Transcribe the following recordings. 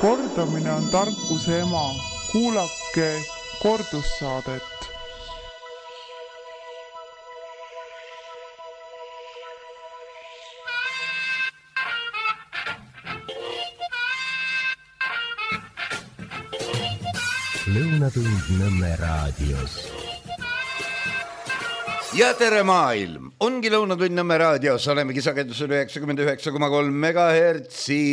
Kordamine on tarkuse ema. Kuulake kordussaadet. Lõunatund Nõmme raadios. Ja tere maailm! Ongi Lõunatund Nõmme raadios. Olemegi sagedusel 99,3 megahertsi.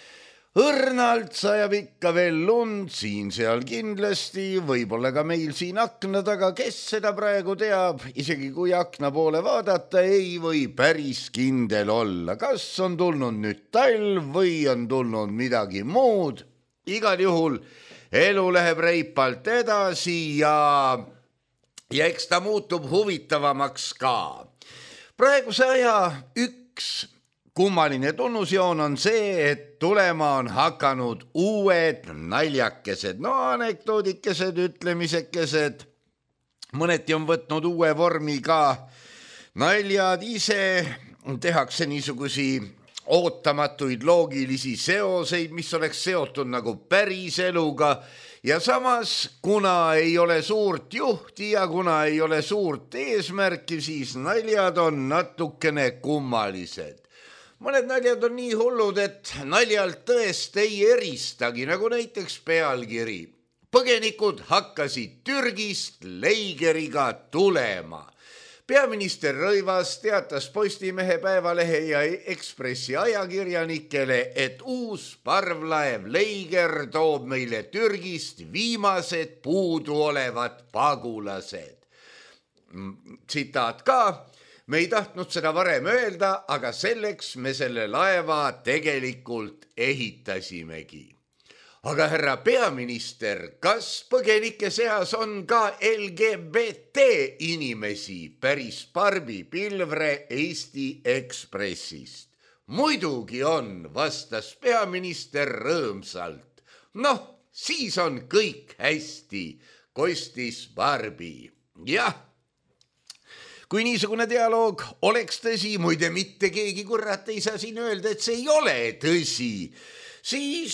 Õrnalt sajab ikka veel lund, siin-seal kindlasti, võib-olla ka meil siin akna taga, kes seda praegu teab, isegi kui akna poole vaadata, ei või päris kindel olla. Kas on tulnud nüüd talv või on tulnud midagi muud? Igal juhul elu läheb reipalt edasi ja eks ta muutub huvitavamaks ka. Praeguse aja üks kummaline tunnusjoon on see, et tulema on hakanud uued naljakesed, anekdoodikesed, ütlemisekesed. Mõneti on võtnud uue vormi ka naljad ise, tehakse niisugusi ootamatuid loogilisi seoseid, mis oleks seotud nagu päris eluga ja samas, kuna ei ole suurt juhti ja kuna ei ole suurt eesmärki, siis naljad on natukene kummalised. Mõned naljad on nii hullud, et naljalt tõest ei eristagi, nagu näiteks pealkiri. Põgenikud hakkasid Türgist leigeriga tulema. Peaminister Rõivas teatas Postimehe, Päevalehe ja Ekspressi ajakirjanikele, et uus parvlaev Leiger toob meile Türgist viimased puuduolevad pagulased. Tsitaat ka. Me ei tahtnud seda varem öelda, aga selleks me selle laeva tegelikult ehitasimegi. Aga härra peaminister, kas põgenike seas on ka LGBT inimesi? Päris Barbi Pilvre Eesti Ekspressist. Muidugi on, vastas peaminister rõõmsalt. Siis on kõik hästi, kostis Barbi. Jah. Kui niisugune dialoog oleks tõsi, muide mitte keegi kurat ei saa siin öelda, et see ei ole tõsi, siis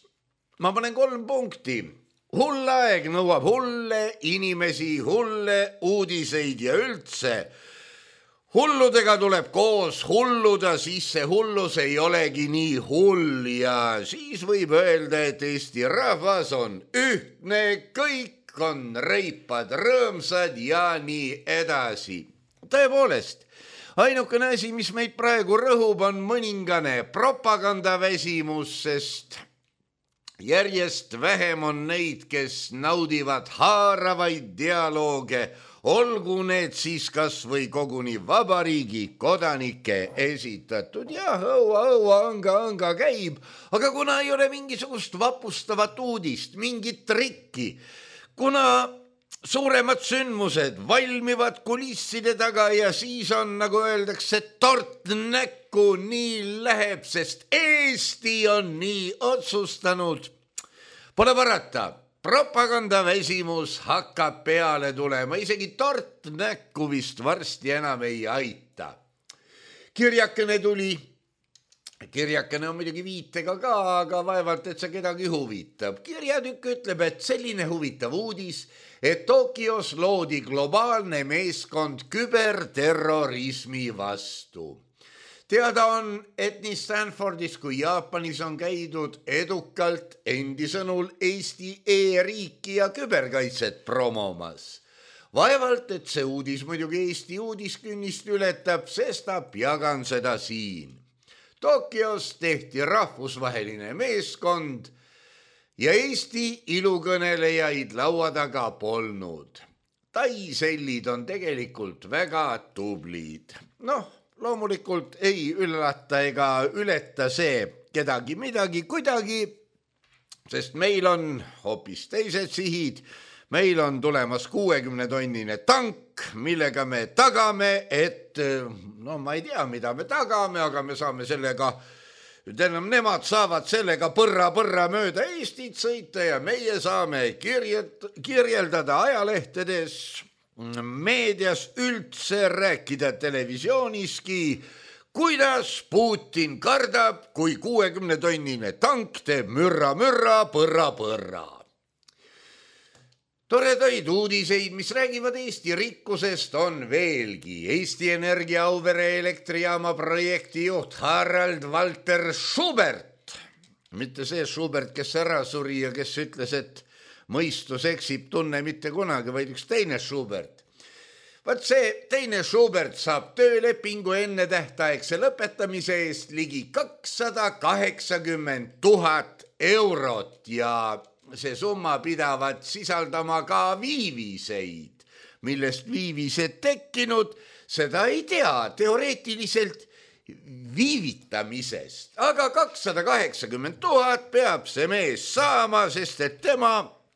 ma panen 3 punkti. Hull aeg nõuab hulle inimesi, hulle uudiseid ja üldse. Hulludega tuleb koos hulluda, siis see hullus ei olegi nii hull ja siis võib öelda, et Eesti rahvas on ühtne, kõik on reipad, rõõmsad ja nii edasi. Tõepoolest, ainukene asi, mis meid praegu rõhub, on mõningane propagandaväsimus, sest järjest vähem on neid, kes naudivad haaravaid dialooge, olgu need siis kas või koguni vabariigi kodanike esitatud. Jah, õua käib, aga kuna ei ole mingisugust vapustavat uudist, mingit trikki, kuna suuremad sündmused valmivad kulisside taga ja siis on, nagu öeldakse, tort näkku, nii läheb, sest Eesti on nii otsustanud. Pole parata, propagandaväsimus hakkab peale tulema, isegi tort näkku vist varsti enam ei aita. Kirjakene tuli. Kirjakene on muidugi viitega ka, aga vaevalt, et see kedagi huvitab. Kirjatükk ütleb, et selline huvitav uudis, et Tokios loodi globaalne meeskond küberterrorismi vastu. Teada on, et nii Stanfordis kui Jaapanis on käidud edukalt endi sõnul Eesti e-riiki ja küberkaitset promomas. Vaevalt, et see uudis muidugi Eesti uudiskünnist ületab, sestap jagan seda siin. Tokios tehti rahvusvaheline meeskond ja Eesti ilukõnelejaid laua taga polnud. Taisellid on tegelikult väga tublid. Loomulikult ei üllata ega ületa see kedagi midagi kuidagi, sest meil on hoopis teised sihid. Meil on tulemas 60-tonnine tank, millega me tagame, et ma ei tea, mida me tagame, aga me saame sellega, nemad saavad sellega põrra mööda Eestit sõita ja meie saame kirjeldada ajalehtedes, meedias üldse rääkida televisiooniski, kuidas Putin kardab, kui 60-tonnine tank teeb mürra, põrra. Toredaid uudiseid, mis räägivad Eesti rikkusest, on veelgi. Eesti Energia Auvere elektrijaama projektijuht Harald Walter Schubert, mitte see Schubert, kes ära suri ja kes ütles, et mõistus eksib, tunne mitte kunagi, vaid üks teine Schubert. Vaat see teine Schubert saab töölepingu enne tähtaegse lõpetamise eest ligi 280 000 eurot ja see summa pidavat sisaldama ka viiviseid, millest viivised tekkinud, seda ei tea teoreetiliselt viivitamisest. Aga 280 000 peab see mees saama, sest et tema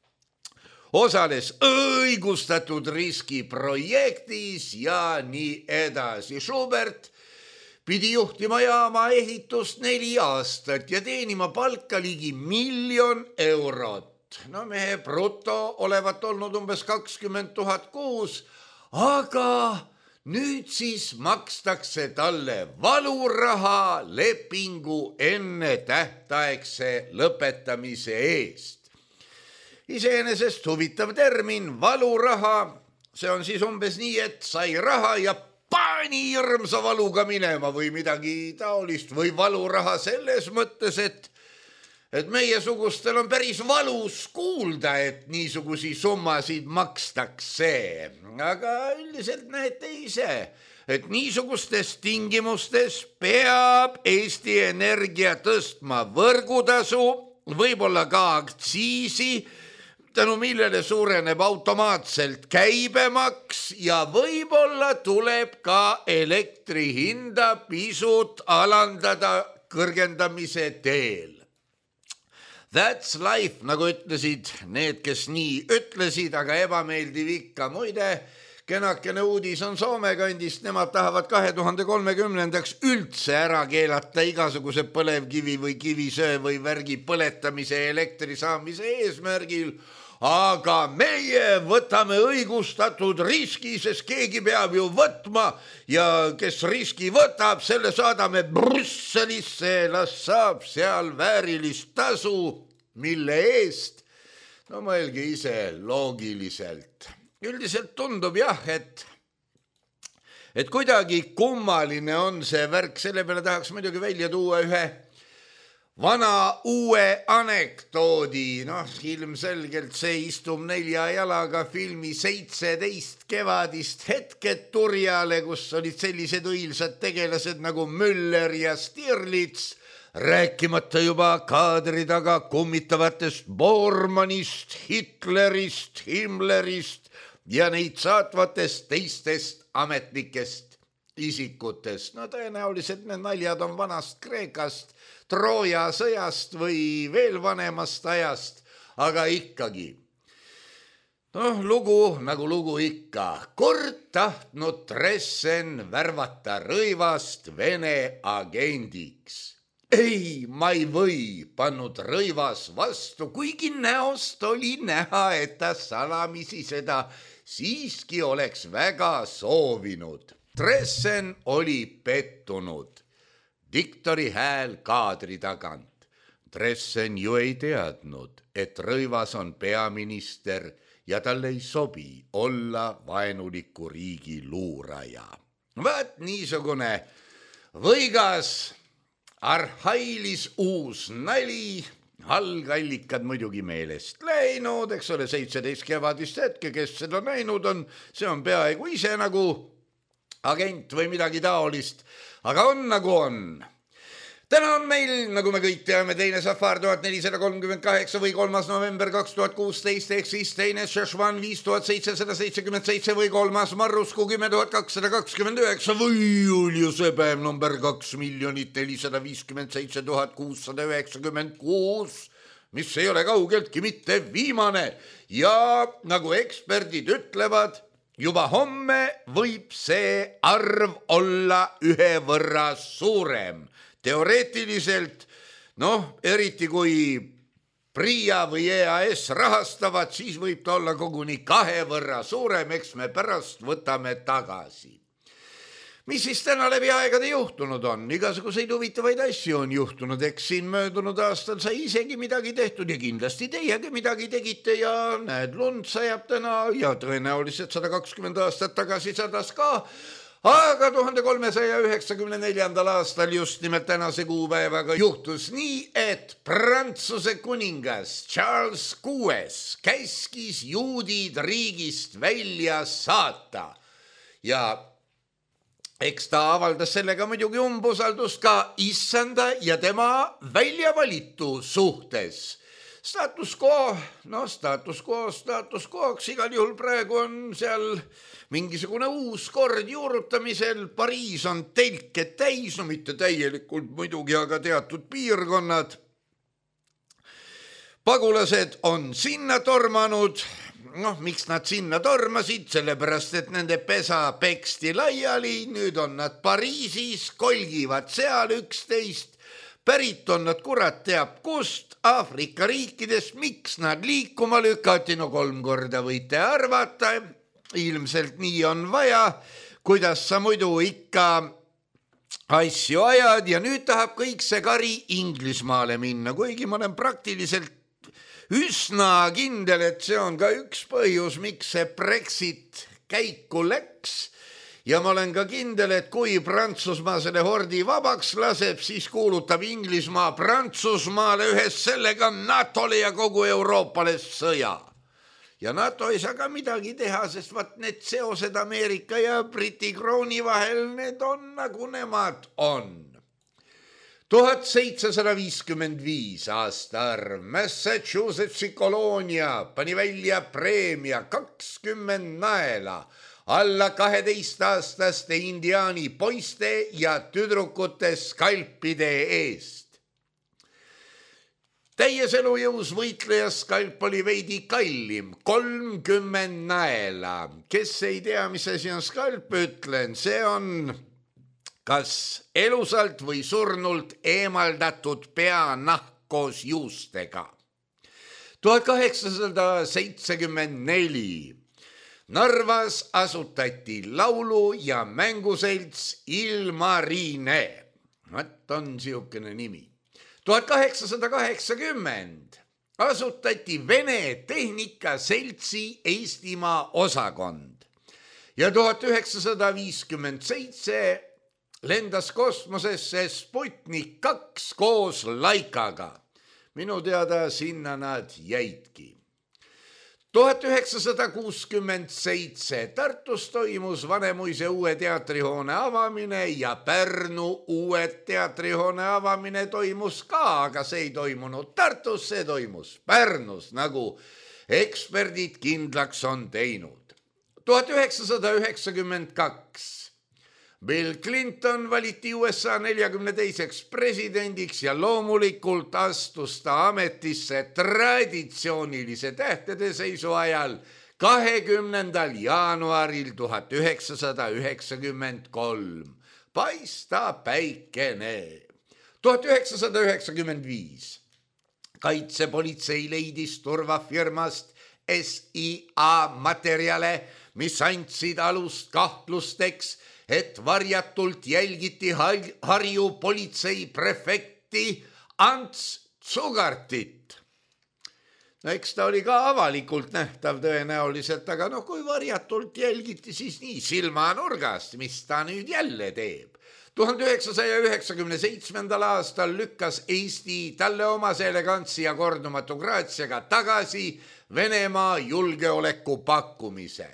osales õigustatud riski projektis ja nii edasi. Schubert pidi juhtima jaama ehitust 4 aastat ja teenima palka ligi 1 000 000 eurot. No mehe bruto olevat olnud umbes 20 000 kuus, aga nüüd siis makstakse talle valuraha lepingu enne tähtaegse lõpetamise eest. Iseenesest huvitav termin, valuraha, see on siis umbes nii, et sai raha ja pani hirmsa valuga minema või midagi taolist või valuraha selles mõttes, et meiesugustel on päris valus kuulda, et niisugusi summasid makstakse. Aga üldiselt näete ise, et niisugustes tingimustes peab Eesti Energia tõstma võrgutasu, võib-olla ka aktsiisi, tänu millele suureneb automaatselt käibemaks ja võib-olla tuleb ka elektri hinda pisut alandada kõrgendamise teel. That's life, nagu ütlesid need, kes nii ütlesid, aga ebameeldiv ikka. Muide, kenakene uudis on Soome kandist, nemad tahavad 2030 üldse ära keelata igasuguse põlevkivi või kivisöe või värgi põletamise elektri saamise eesmärgil, aga meie võtame õigustatud riski, sest keegi peab ju võtma ja kes riski võtab, selle saadame Brüsselisse, las saab seal väärilist tasu, mille eest, no mõelge ise loogiliselt. Üldiselt tundub jah, et kuidagi kummaline on see värk, selle peale tahaks muidugi välja tuua ühe vana uue anekdoodi, ilmselgelt see istub 4 jalaga filmi 17 kevadist hetked turjale, kus olid sellised õilsad tegelased nagu Müller ja Stirlitz, rääkimata juba kaadri taga kummitavatest Bormannist, Hitlerist, Himmlerist ja neid saatvatest teistest ametlikest isikutest. No tõenäoliselt need naljad on vanast Kreekast, Trooja sõjast või veel vanemast ajast, aga ikkagi. Lugu nagu lugu ikka. Kord tahtnud Dressen värvata Rõivast Vene agendiks. Ei, ma ei või, pannud Rõivas vastu, kuigi näost oli näha, et ta salamisi seda siiski oleks väga soovinud. Dressen oli pettunud. Diktori hääl kaadri tagant. Dressen ju ei teadnud, et Rõivas on peaminister ja talle ei sobi olla vaenuliku riigi luuraja. Vaat niisugune võigas arhailis uus nali, algallikad muidugi meelest läinud, eks ole, 17 kevadist hetke, kes seda näinud on, see on peaaegu ise nagu agent või midagi taolist, aga on nagu on. Täna on meil, nagu me kõik teame, teine Safar 1438 või 3. november 2016 ehk siis teine Šešvan 5777 või 3. Marrusku 10229 või Juliusepäev number 2 457 696, mis ei ole kaugeltki mitte viimane ja nagu eksperdid ütlevad, juba homme võib see arv olla 1 võrra suurem. Teoreetiliselt, eriti kui PRIA või EAS rahastavad, siis võib ta olla koguni 2 võrra suurem, eks me pärast võtame tagasi. mis siis täna läbi aegade juhtunud on? Igasuguseid huvitavaid asju on juhtunud, eks siin möödunud aastal sai isegi midagi tehtud ja kindlasti teiegi midagi tegite ja näed, lund sajab täna ja tõenäoliselt 120 aastat tagasi sadas ka, aga 1394. aastal just nimelt tänase kuupäevaga juhtus nii, et Prantsuse kuningas Charles VI käskis juudid riigist välja saata ja eks ta avaldas sellega muidugi umbusaldust ka issanda ja tema väljavalitu suhtes. Status quo'ks igal juhul praegu on seal mingisugune uus kord juurutamisel. Pariis on telke täis, no mitte täielikult muidugi, aga teatud piirkonnad. Pagulased on sinna tormanud. Miks nad sinna tormasid? Sellepärast, et nende pesa peksti laiali, nüüd on nad Pariisis, kolgivad seal 11, pärit on nad kurat teab kust, Aafrika riikides, miks nad liikuma lükati, no 3 korda võite arvata, ilmselt nii on vaja, kuidas sa muidu ikka asju ajad ja nüüd tahab kõik see kari Inglismaale minna, kuigi ma olen praktiliselt üsna kindel, et see on ka üks põhjus, miks see Brexit käiku läks ja ma olen ka kindel, et kui Prantsusmaa selle hordi vabaks laseb, siis kuulutab Inglismaa Prantsusmaale ühes sellega NATOle ja kogu Euroopale sõja. Ja NATO ei saa ka midagi teha, sest vaat need seosed Ameerika ja Briti krooni vahel, need on nagu nemad on. 1755 aastaarv Massachusettsi koloonia pani välja preemia 20 naela alla 12-aastaste indiaani poiste ja tüdrukute skalpide eest. Täies elujõus võitleja skalp oli veidi kallim, 30 naela. Kes ei tea, mis asi on skalp, ütlen, see on kas elusalt või surnult eemaldatud peanahk koos juustega. 1874 Narvas asutati laulu- ja mänguselts Ilmarine. Vat on siukene nimi. 1880 asutati Vene Tehnikaseltsi Eestimaa osakond ja 1957 lendas kosmosesse Sputnik 2 koos Laikaga. Minu teada sinna nad jäidki. 1967 Tartus toimus Vanemuise uue teatrihoone avamine ja Pärnu uue teatrihoone avamine toimus ka, aga see ei toimunud Tartus, see toimus Pärnus, nagu eksperdid kindlaks on teinud. 1992 Bill Clinton valiti USA 42. presidendiks ja loomulikult astus ta ametisse traditsioonilise tähtede seisu ajal 20. jaanuaril 1993. Paista päikene. 1995 kaitsepolitsei leidis turvafirmast SIA materjale, mis andsid alust kahtlusteks, et varjatult jälgiti Harju politsei prefekti Ants Tsugartit. No eks ta oli ka avalikult nähtav tõenäoliselt, aga kui varjatult jälgiti, siis nii silmanurgast, mis ta nüüd jälle teeb. 1997. aastal lükkas Eesti talle omase elegantsi ja kordumatu graatsiaga tagasi Venemaa julgeoleku pakkumise.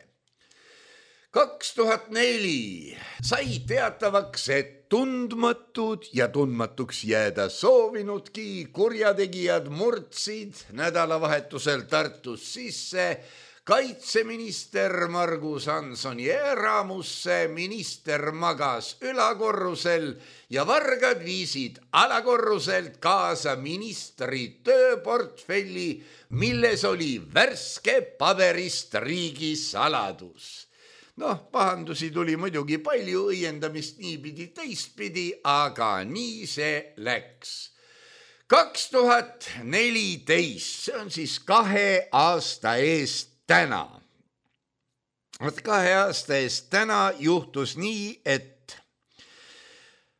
2004 sai teatavaks, et tundmatud ja tundmatuks jääda soovinudki kurjategijad murdsid nädalavahetusel Tartus sisse kaitseminister Margus Hansoni eramusse, minister magas ülakorrusel ja vargad viisid alakorruselt kaasa ministri tööportfelli, milles oli värske paberist riigisaladus. Pahandusi tuli muidugi palju, õiendamist niipidi teistpidi, aga nii see läks. 2014, see on siis 2 aasta eest täna. 2 aasta eest täna juhtus nii, et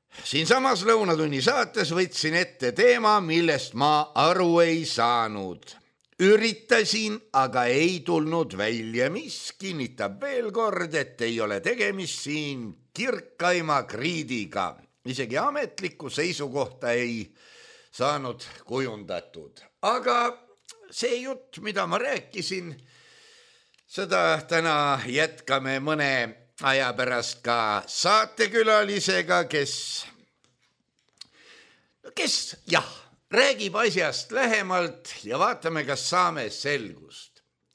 Siinsamas Lõunatunni saates võtsin ette teema, millest ma aru ei saanud. Üritasin, aga ei tulnud välja, mis kinnitab veel kord, et ei ole tegemist siin kirkaima kriidiga. Isegi ametlikku seisukohta ei saanud kujundatud. Aga see jutt, mida ma rääkisin, seda täna jätkame mõne aja pärast ka saatekülalisega, kes räägib asjast lähemalt ja vaatame, kas saame selgust.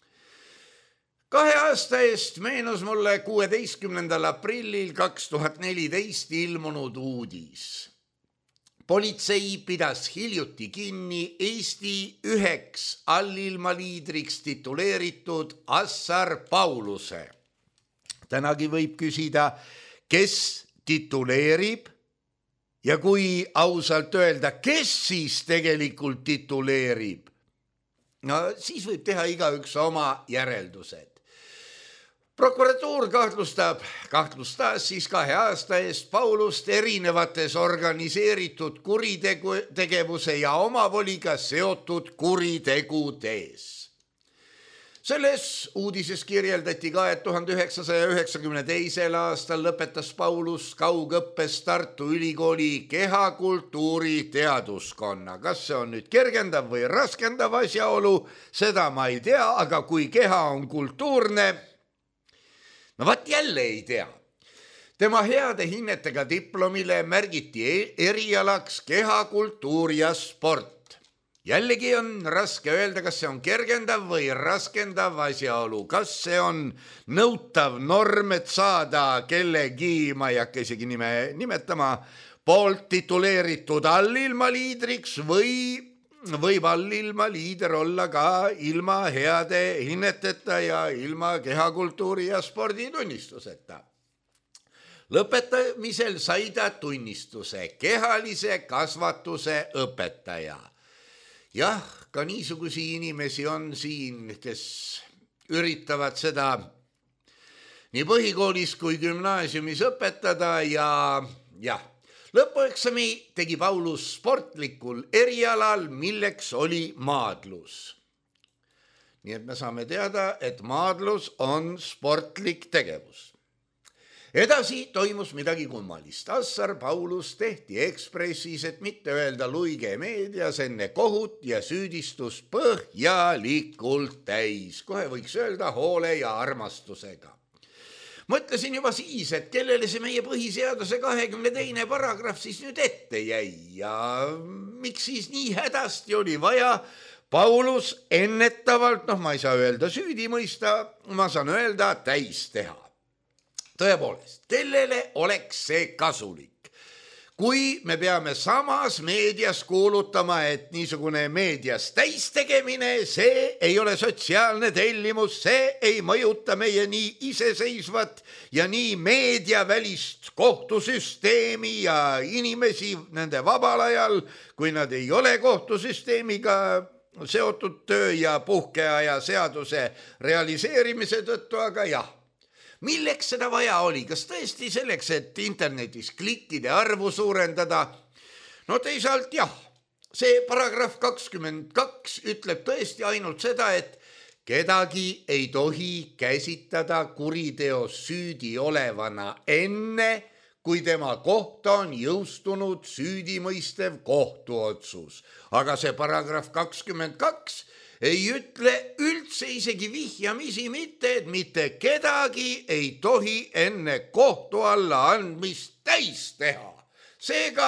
2 aasta eest meenus mulle 16. aprillil 2014 ilmunud uudis. Politsei pidas hiljuti kinni Eesti 1 allilmaliidriks tituleeritud Assar Pauluse. Tänagi võib küsida, kes tituleerib ja kui ausalt öelda, kes siis tegelikult tituleerib. No siis võib teha igaüks oma järeldused. Prokuratuur kahtlustas siis 2 aasta eest Paulust erinevates organiseeritud kuritegevuse ja omavoliga seotud kuritegudes. Selles uudises kirjeldati ka, et 1992. aastal lõpetas Paulus kaugõppes Tartu Ülikooli kehakultuuri teaduskonna. Kas see on nüüd kergendav või raskendav asjaolu, seda ma ei tea, aga kui keha on kultuurne, no vaat jälle ei tea. Tema heade hinnetega diplomile märgiti erialaks kehakultuur ja sport. Jällegi on raske öelda, kas see on kergendav või raskendav asjaolu. Kas see on nõutav norm, et saada kellegi, ma ei hakka isegi nime nimetama, poolt tituleeritud allilmaliidriks või võib allilmaliider olla ka ilma heade hinneteta ja ilma kehakultuuri ja sporditunnistuseta. Lõpetamisel sai ta tunnistuse kehalise kasvatuse õpetaja. Jah, ka niisugusi inimesi on siin, kes üritavad seda nii põhikoolis kui gümnaasiumis õpetada ja lõpueksami tegi Paulus sportlikul erialal, milleks oli maadlus. Nii et me saame teada, et maadlus on sportlik tegevus. Edasi toimus midagi kummalist. Assar Paulus tehti Ekspressis, et mitte öelda luige meedias enne kohut ja süüdistus põhjalikult täis. Kohe võiks öelda hoole ja armastusega. Mõtlesin juba siis, et kellele see meie põhiseaduse 22. paragrahv siis nüüd ette jäi ja miks siis nii hädasti oli vaja Paulus ennetavalt, ma ei saa öelda süüdi mõista, ma saan öelda täis teha. Tõepoolest, kellele oleks see kasulik? Kui me peame samas meedias kuulutama, et niisugune meedias täistegemine, see ei ole sotsiaalne tellimus, see ei mõjuta meie nii iseseisvat ja nii meediavälist kohtusüsteemi ja inimesi nende vabal ajal, kui nad ei ole kohtusüsteemiga seotud töö ja puhkeaja seaduse realiseerimise tõttu, aga jah. Milleks seda vaja oli? Kas tõesti selleks, et internetis klikkide arvu suurendada? No teisalt jah, see paragrahv 22 ütleb tõesti ainult seda, et kedagi ei tohi käsitada kuriteos süüdi olevana enne, kui tema kohta on jõustunud süüdimõistev kohtuotsus. Aga see paragrahv 22 ei ütle üldse isegi vihjamisi mitte, et mitte kedagi ei tohi enne kohtu alla andmist täis teha. Seega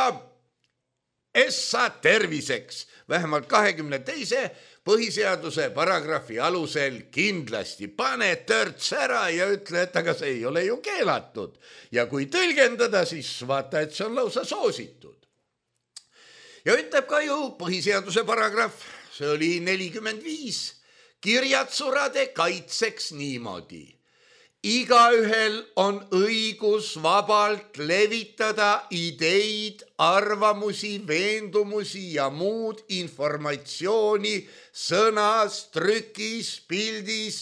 essa terviseks, vähemalt 22. põhiseaduse paragrahvi alusel kindlasti pane törts ära ja ütle, et aga see ei ole ju keelatud. Ja kui tõlgendada, siis vaata, et see on lausa soositud. Ja ütleb ka ju põhiseaduse paragrahv, see oli 45, kirjatsurade kaitseks niimoodi. Igaühel on õigus vabalt levitada ideid, arvamusi, veendumusi ja muud informatsiooni sõnas, trükis, pildis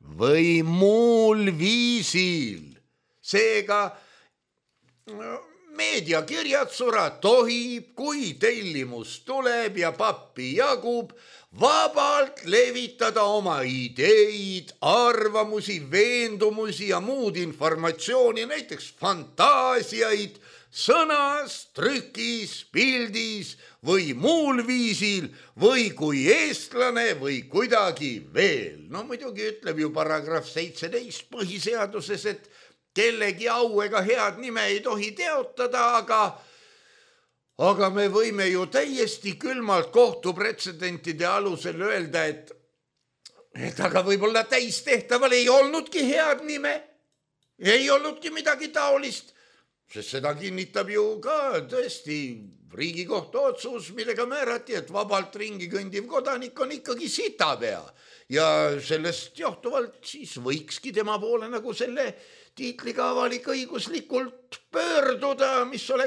või muul viisil. Seega meediakirjatsura tohib, kui tellimus tuleb ja pappi jagub, vabalt levitada oma ideid, arvamusi, veendumusi ja muud informatsiooni, näiteks fantaasiaid, sõnas, trükis, pildis või muul viisil või kui eestlane või kuidagi veel. No muidugi ütleb ju paragrahv 17 põhiseaduses, et kellegi au ega head nime ei tohi teotada, aga me võime ju täiesti külmalt kohtupretsedentide alusel öelda, et aga võib-olla täistehtaval ei olnudki head nime, ei olnudki midagi taolist, sest seda kinnitab ju ka tõesti Riigikohtu otsus, millega määrati, et vabalt ringi kõndiv kodanik on ikkagi sitapea ja sellest johtuvalt siis võikski tema poole nagu selle tiitliga avalik-õiguslikult pöörduda,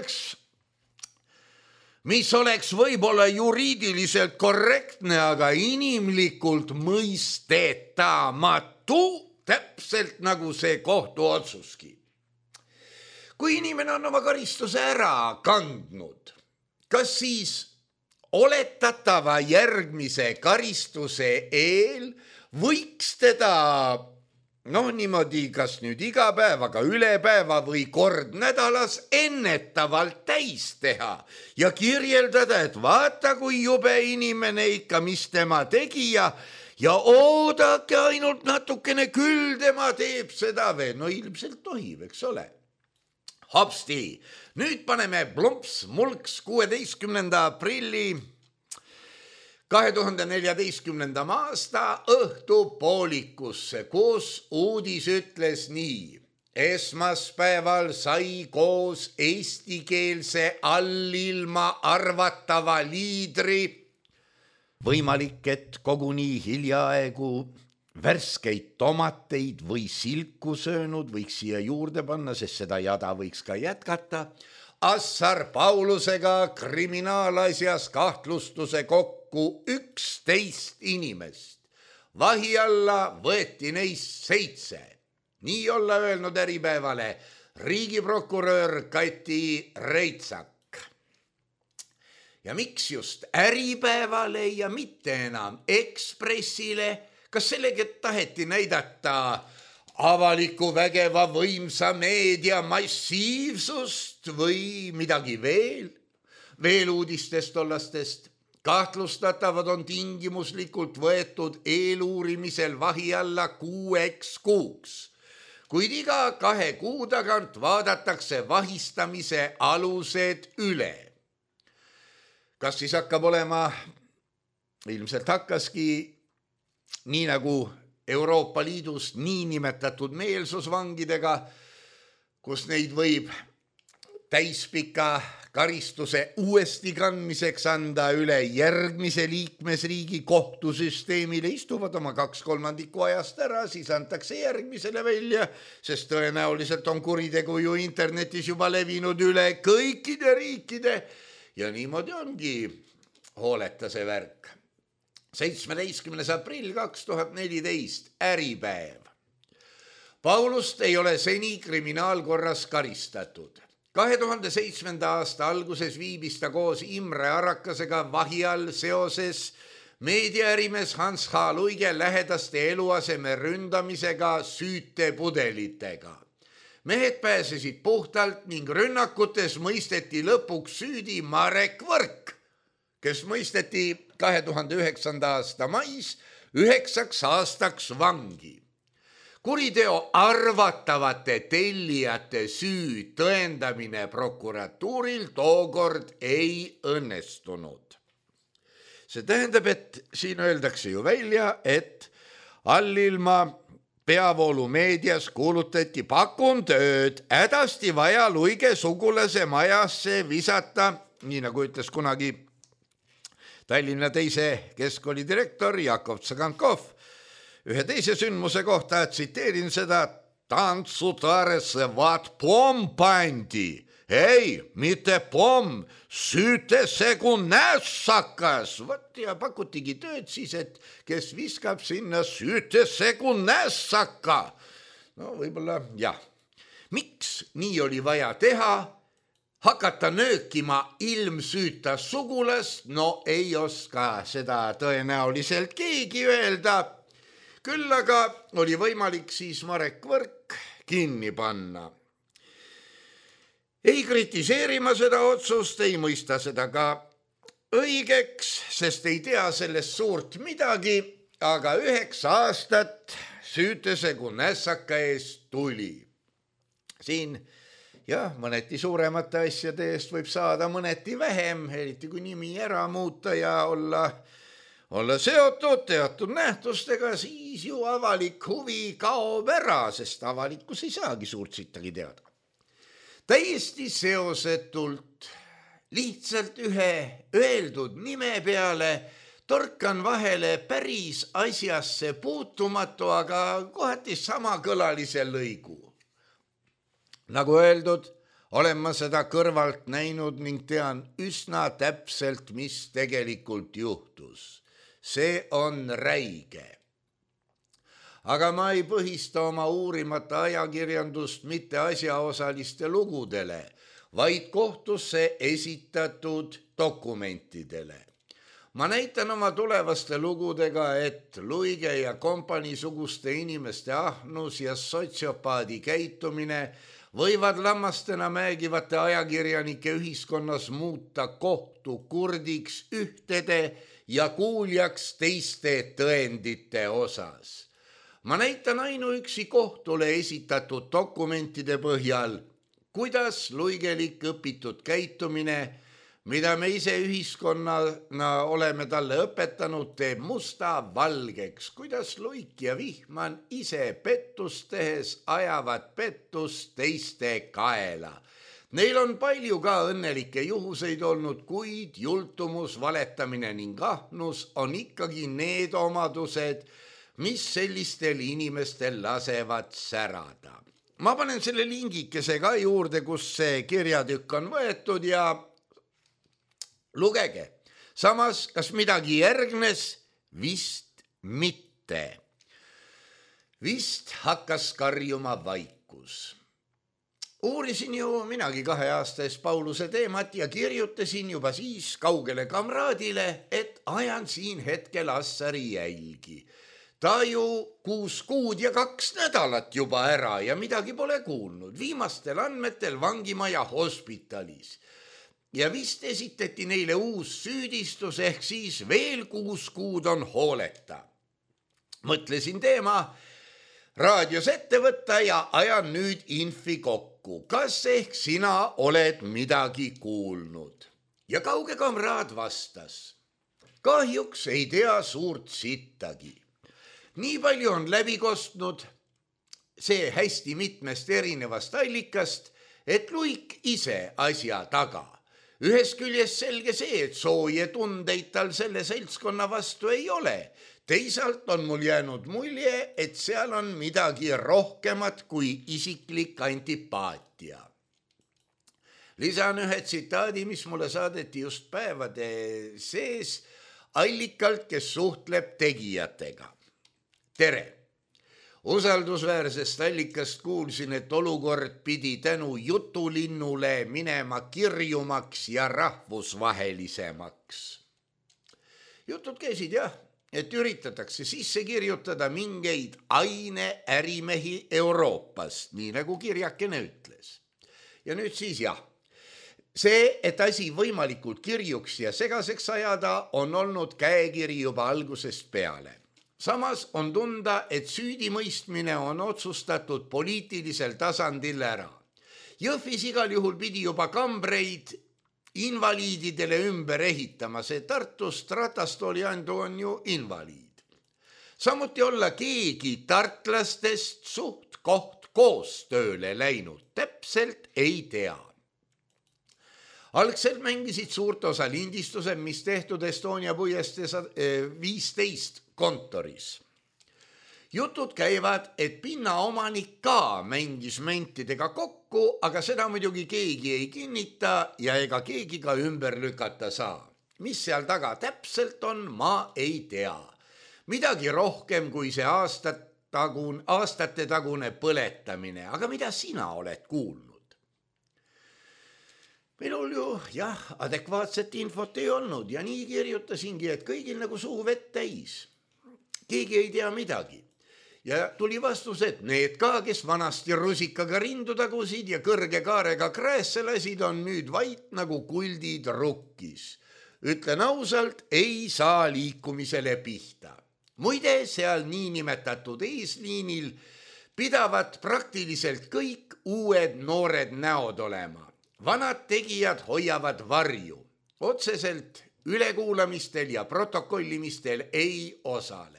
mis oleks võib-olla juriidiliselt korrektne, aga inimlikult mõistetamatu, täpselt nagu see kohtuotsuski. Kui inimene on oma karistuse ära kandnud, kas siis oletatava järgmise karistuse eel võiks teda niimoodi, kas nüüd iga päev, aga üle päeva või kord nädalas ennetavalt täis teha ja kirjeldada, et vaata, kui jube inimene ikka, mis tema tegi ja oodake ainult natukene, küll tema teeb seda veel. No ilmselt tohib, eks ole. Hopsti, nüüd paneme plumps mulks 16. aprilli 2014. aasta õhtupoolikusse, kus uudis ütles nii. Esmaspäeval sai koos eestikeelse allilma arvatava liidri võimalik, et koguni hiljaaegu värskeid tomateid või silku söönud, võiks siia juurde panna, sest seda jada võiks ka jätkata, Assar Paulusega kriminaalasjas kahtlustuse kokku 11 inimest. Vahi alla võeti neist 7. Nii olla öelnud Äripäevale riigiprokurör Kati Reitsak. Ja miks just Äripäevale ja mitte enam Ekspressile? Kas sellega taheti näidata avaliku vägeva võimsa meedia massiivsust või midagi veel? Veel uudistest tollastest. Kahtlustatavad on tingimuslikult võetud eeluurimisel vahi alla 6 kuuks. Kuid iga 2 kuu tagant vaadatakse vahistamise alused üle. Kas siis hakkab olema, ilmselt hakkaski, nii nagu Euroopa Liidus niinimetatud meelsusvangidega, kus neid võib täispika karistuse uuesti kandmiseks anda üle järgmise liikmesriigi kohtusüsteemile, istuvad oma 2/3 ajast ära, siis antakse järgmisele välja, sest tõenäoliselt on kuritegu ju internetis juba levinud üle kõikide riikide ja niimoodi ongi hooleta see värk. 17. aprill 2014, Äripäev. Paulust ei ole seni kriminaalkorras karistatud. 2007. aasta alguses viibis ta koos Imre Arakasega vahi all seoses meediaärimees Hans H. Luige lähedaste eluaseme ründamisega süütepudelitega. Mehed pääsesid puhtalt ning rünnakutes mõisteti lõpuks süüdi Marek Võrk, kes mõisteti 2009. aasta mais 9 aastaks vangi. Kuriteo arvatavate tellijate süü tõendamine prokuratuuril tookord ei õnnestunud. See tähendab, et siin öeldakse ju välja, et allilma peavoolumeedias kuulutati pakun tööd, hädasti vaja Luige sugulase majasse visata, nii nagu ütles kunagi Tallinna 2. keskkooli direktor Jakov Tsagankov ühe teise sündmuse kohta, tsiteerin seda, Tantsutaresse vaat pomm pandi. Ei, mitte pomm, süütesse kui nässakas. Vot ja pakutigi tööd siis, et kes viskab sinna süütesse kui nässaka. No võib-olla jah. Miks nii oli vaja teha? hakata nöökima ilmsüüta sugulast, no ei oska seda tõenäoliselt keegi öelda. Küll aga oli võimalik siis Marek Võrk kinni panna. Ei kritiseerima seda otsust, ei mõista seda ka õigeks, sest ei tea sellest suurt midagi, aga 9 aastat süütese kui nässaka eest tuli. Siin jah, mõneti suuremate asjade eest võib saada mõneti vähem, eriti kui nimi ära muuta ja olla seotud teatud nähtustega, siis ju avalik huvi kaob ära, sest avalikkus ei saagi suurt sittagi teada. Täiesti seosetult, lihtsalt ühe öeldud nime peale torkan vahele päris asjasse puutumatu, aga kohati samakõlalise lõigu. Nagu öeldud, olen ma seda kõrvalt näinud ning tean üsna täpselt, mis tegelikult juhtus. See on räige. Aga ma ei põhista oma uurimata ajakirjandust mitte asjaosaliste lugudele, vaid kohtusse esitatud dokumentidele. Ma näitan oma tulevaste lugudega, et Luige ja kompanii suguste inimeste ahnus ja sotsiopaadi käitumine võivad lammastena mäegivate ajakirjanike ühiskonnas muuta kohtu kurdiks ühtede ja kuuljaks teiste tõendite osas. Ma näitan ainuüksi kohtule esitatud dokumentide põhjal, kuidas luigelik õpitud käitumine, mida me ise ühiskonnana oleme talle õpetanud, teeb musta valgeks, kuidas Luik ja Vihman ise pettust tehes ajavad pettust teiste kaela. Neil on palju ka õnnelikke juhuseid olnud, kuid jultumus, valetamine ning ahnus on ikkagi need omadused, mis sellistel inimestel lasevad särada. Ma panen selle lingikese ka juurde, kus see kirjatükk on võetud ja lugege. Samas, kas midagi järgnes? Vist mitte. Vist hakkas karjuma vaikus. Uurisin ju minagi 2 aasta eest Pauluse teemat ja kirjutasin juba siis kaugele kamraadile, et ajan siin hetkel Assari jälgi. Ta ju 6 kuud ja 2 nädalat juba ära ja midagi pole kuulnud. Viimastel andmetel vangimaja hospitalis. Ja vist esitati neile uus süüdistus, ehk siis veel 6 kuud on hooleta. Mõtlesin teema raadios ette võtta ja ajan nüüd infi kokku. Kas ehk sina oled midagi kuulnud? Ja kauge kamraad vastas. Kahjuks ei tea suurt sittagi. Nii palju on läbi kostnud see hästi mitmest erinevast allikast, et Luik ise asja taga. Ühest küljest selge see, et sooje tundeid tal selle seltskonna vastu ei ole. Teisalt on mul jäänud mulje, et seal on midagi rohkemat kui isiklik antipaatia. Lisan ühe tsitaadi, mis mulle saadeti just päevade sees allikalt, kes suhtleb tegijatega. Tere! Usaldusväärsest allikast kuulsin, et olukord pidi tänu jutulinnule minema kirjumaks ja rahvusvahelisemaks. Jutud käisid jah, et üritatakse sisse kirjutada mingeid aineärimehi Euroopast, nii nagu kirjakene ütles. Ja nüüd siis jah. See, et asi võimalikult kirjuks ja segaseks ajada, on olnud käekiri juba algusest peale. Samas on tunda, et süüdimõistmine on otsustatud poliitilisel tasandil ära. Jõhvis igal juhul pidi juba kambreid invaliididele ümber ehitama, see Tartust ratastooliandu on ju invaliid. Samuti olla keegi tartlastest suht koht koostööle läinud, täpselt ei tea. Algselt mängisid suurt osa lindistused, mis tehtud Estonia puiestee 15 kontoris. Jutud käivad, et pinnaomanik ka mängis mentidega kokku, aga seda muidugi keegi ei kinnita ja ega keegi ka ümber lükata saa. Mis seal taga täpselt on, ma ei tea. Midagi rohkem kui see aastate tagune põletamine, aga mida sina oled kuulnud? minul ju adekvaatset infot ei olnud ja nii kirjutasingi, et kõigil nagu suu vett täis. Keegi ei tea midagi. Ja tuli vastus, et need ka, kes vanasti rusikaga rindu tagusid ja kõrge kaarega kräässe lasid, on nüüd vait nagu kuldid rukkis. Ütlen ausalt, ei saa liikumisele pihta. Muide, seal niinimetatud eesliinil pidavat praktiliselt kõik uued noored näod olema. Vanad tegijad hoiavad varju. Otseselt ülekuulamistel ja protokollimistel ei osale.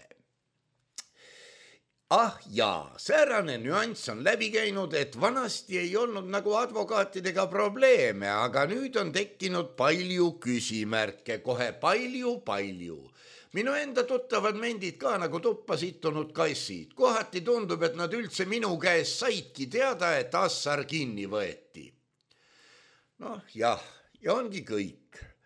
Ah jaa, säärane nüanss on läbi käinud, et vanasti ei olnud nagu advokaatidega probleeme, aga nüüd on tekkinud palju küsimärke, kohe palju. Minu enda tuttavad mendid ka nagu tuppa sittunud kassid. Kohati tundub, et nad üldse minu käest saidki teada, et Assar kinni võeti. Noh jah, ja ongi kõik.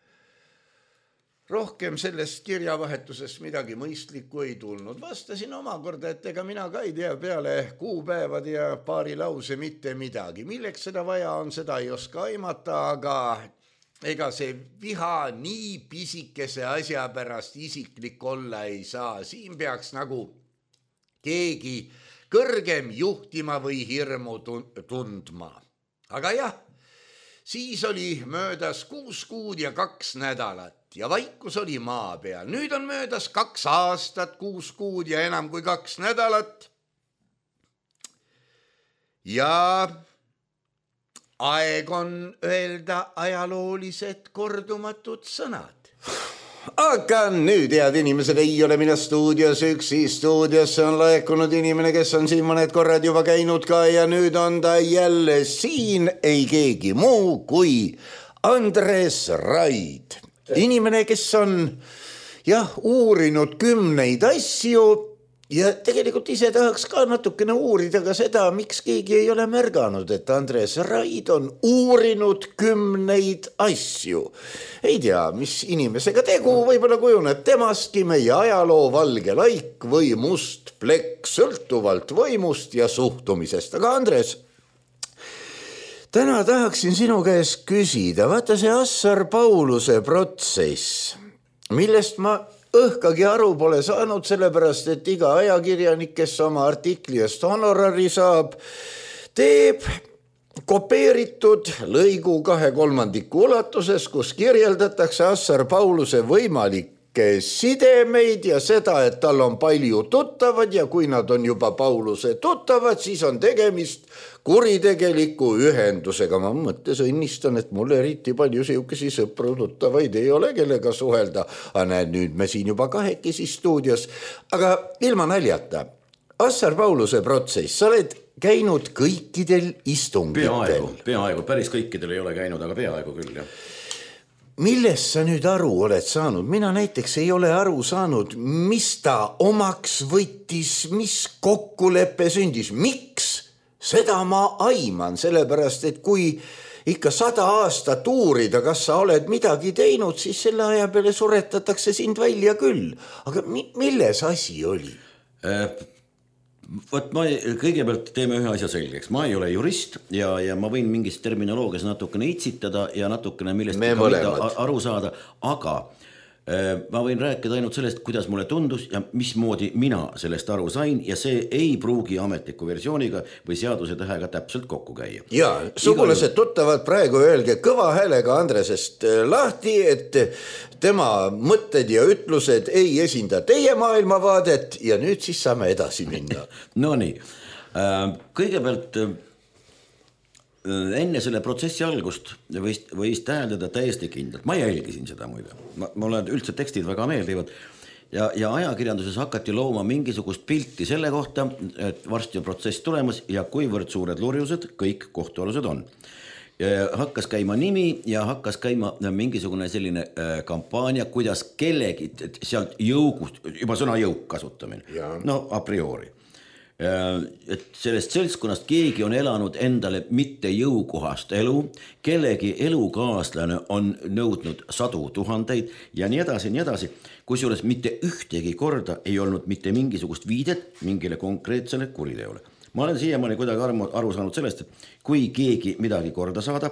Rohkem sellest kirjavahetusest midagi mõistlikku ei tulnud. Vastasin omakorda, et ega mina ka ei tea peale kuupäevad ja paari lause mitte midagi. Milleks seda vaja on, seda ei oska aimata, aga ega see viha nii pisikese asja pärast isiklik olla ei saa. Siin peaks nagu keegi kõrgem juhtima või hirmu tundma. Aga jah, siis oli möödas 6 kuud ja 2 nädalat. Ja vaikus oli maa peal. Nüüd on möödas 2 aastat, 6 kuud ja enam kui 2 nädalat. Ja aeg on öelda ajaloolised kordumatud sõnad. Aga nüüd, head inimesed, ei ole mina stuudios üksi. Stuudiosse on laekunud inimene, kes on siin mõned korrad juba käinud ka ja nüüd on ta jälle siin, ei keegi muu kui Andres Raid. Inimene, kes on uurinud 10 asju ja tegelikult ise tahaks ka natukene uurida ka seda, miks keegi ei ole märganud, et Andres Raid on uurinud 10 asju. Ei tea, mis inimesega tegu, võib-olla kujuneb temastki meie ajaloo valge laik või must plekk, sõltuvalt võimust ja suhtumisest. Aga Andres, täna tahaksin sinu käest küsida, vaata see Assar Pauluse protsess, millest ma õhkagi aru pole saanud, sellepärast et iga ajakirjanik, kes oma artikli eest honorari saab, teeb kopeeritud lõigu 2/3 ulatuses, kus kirjeldatakse Assar Pauluse võimalikke sidemeid ja seda, et tal on palju tuttavad ja kui nad on juba Pauluse tuttavad, siis on tegemist kuritegeliku ühendusega. Ma mõttes õnnistan, et mul eriti palju siukesi sõpru tuttavaid ei ole, kellega suhelda. Aga näed, nüüd me siin juba 2 stuudios. Aga ilma naljata, Assar Pauluse protsess, sa oled käinud kõikidel istungitel. Peaaegu, päris kõikidel ei ole käinud, aga peaaegu küll, jah. Millest sa nüüd aru oled saanud? Mina näiteks ei ole aru saanud, mis ta omaks võttis, mis kokkulepe sündis, miks? Seda ma aiman, sellepärast, et kui ikka 100 aastat uurida, kas sa oled midagi teinud, siis selle aja peale suretatakse sind välja küll. Aga milles asi oli? Võt, kõigepealt teeme ühe asja selgeks. Ma ei ole jurist ja ma võin mingist terminoloogias natukene itsitada ja natukene millest aru saada, aga ma võin rääkida ainult sellest, kuidas mulle tundus ja mismoodi mina sellest aru sain ja see ei pruugi ametliku versiooniga või seaduse tähega täpselt kokku käia. Ja, sugulased tuttavad praegu öelge kõva häälega Andresest lahti, et tema mõtted ja ütlused ei esinda teie maailmavaadet ja nüüd siis saame edasi minna. No nii, kõigepealt enne selle protsessi algust võis täheldada täiesti kindlalt. Ma jälgisin seda muide. Mulle üldse tekstid väga meeldivad ja ajakirjanduses hakati looma mingisugust pilti selle kohta, et varsti on protsess tulemas ja kuivõrd suured lurjused kõik kohtualused on. Hakkas käima nimi ja hakkas käima mingisugune selline kampaania, kuidas kellegi sealt jõugust, juba sõna jõuk kasutamine, no a priori. Et sellest seltskonnast keegi on elanud endale mitte jõukohast elu, kellegi elukaaslane on nõudnud 100 000 ja nii edasi, kusjuures mitte ühtegi korda ei olnud mitte mingisugust viidet mingile konkreetsele kuriteole. Ma olen siiamaani kuidagi aru saanud sellest, et kui keegi midagi korda saadab,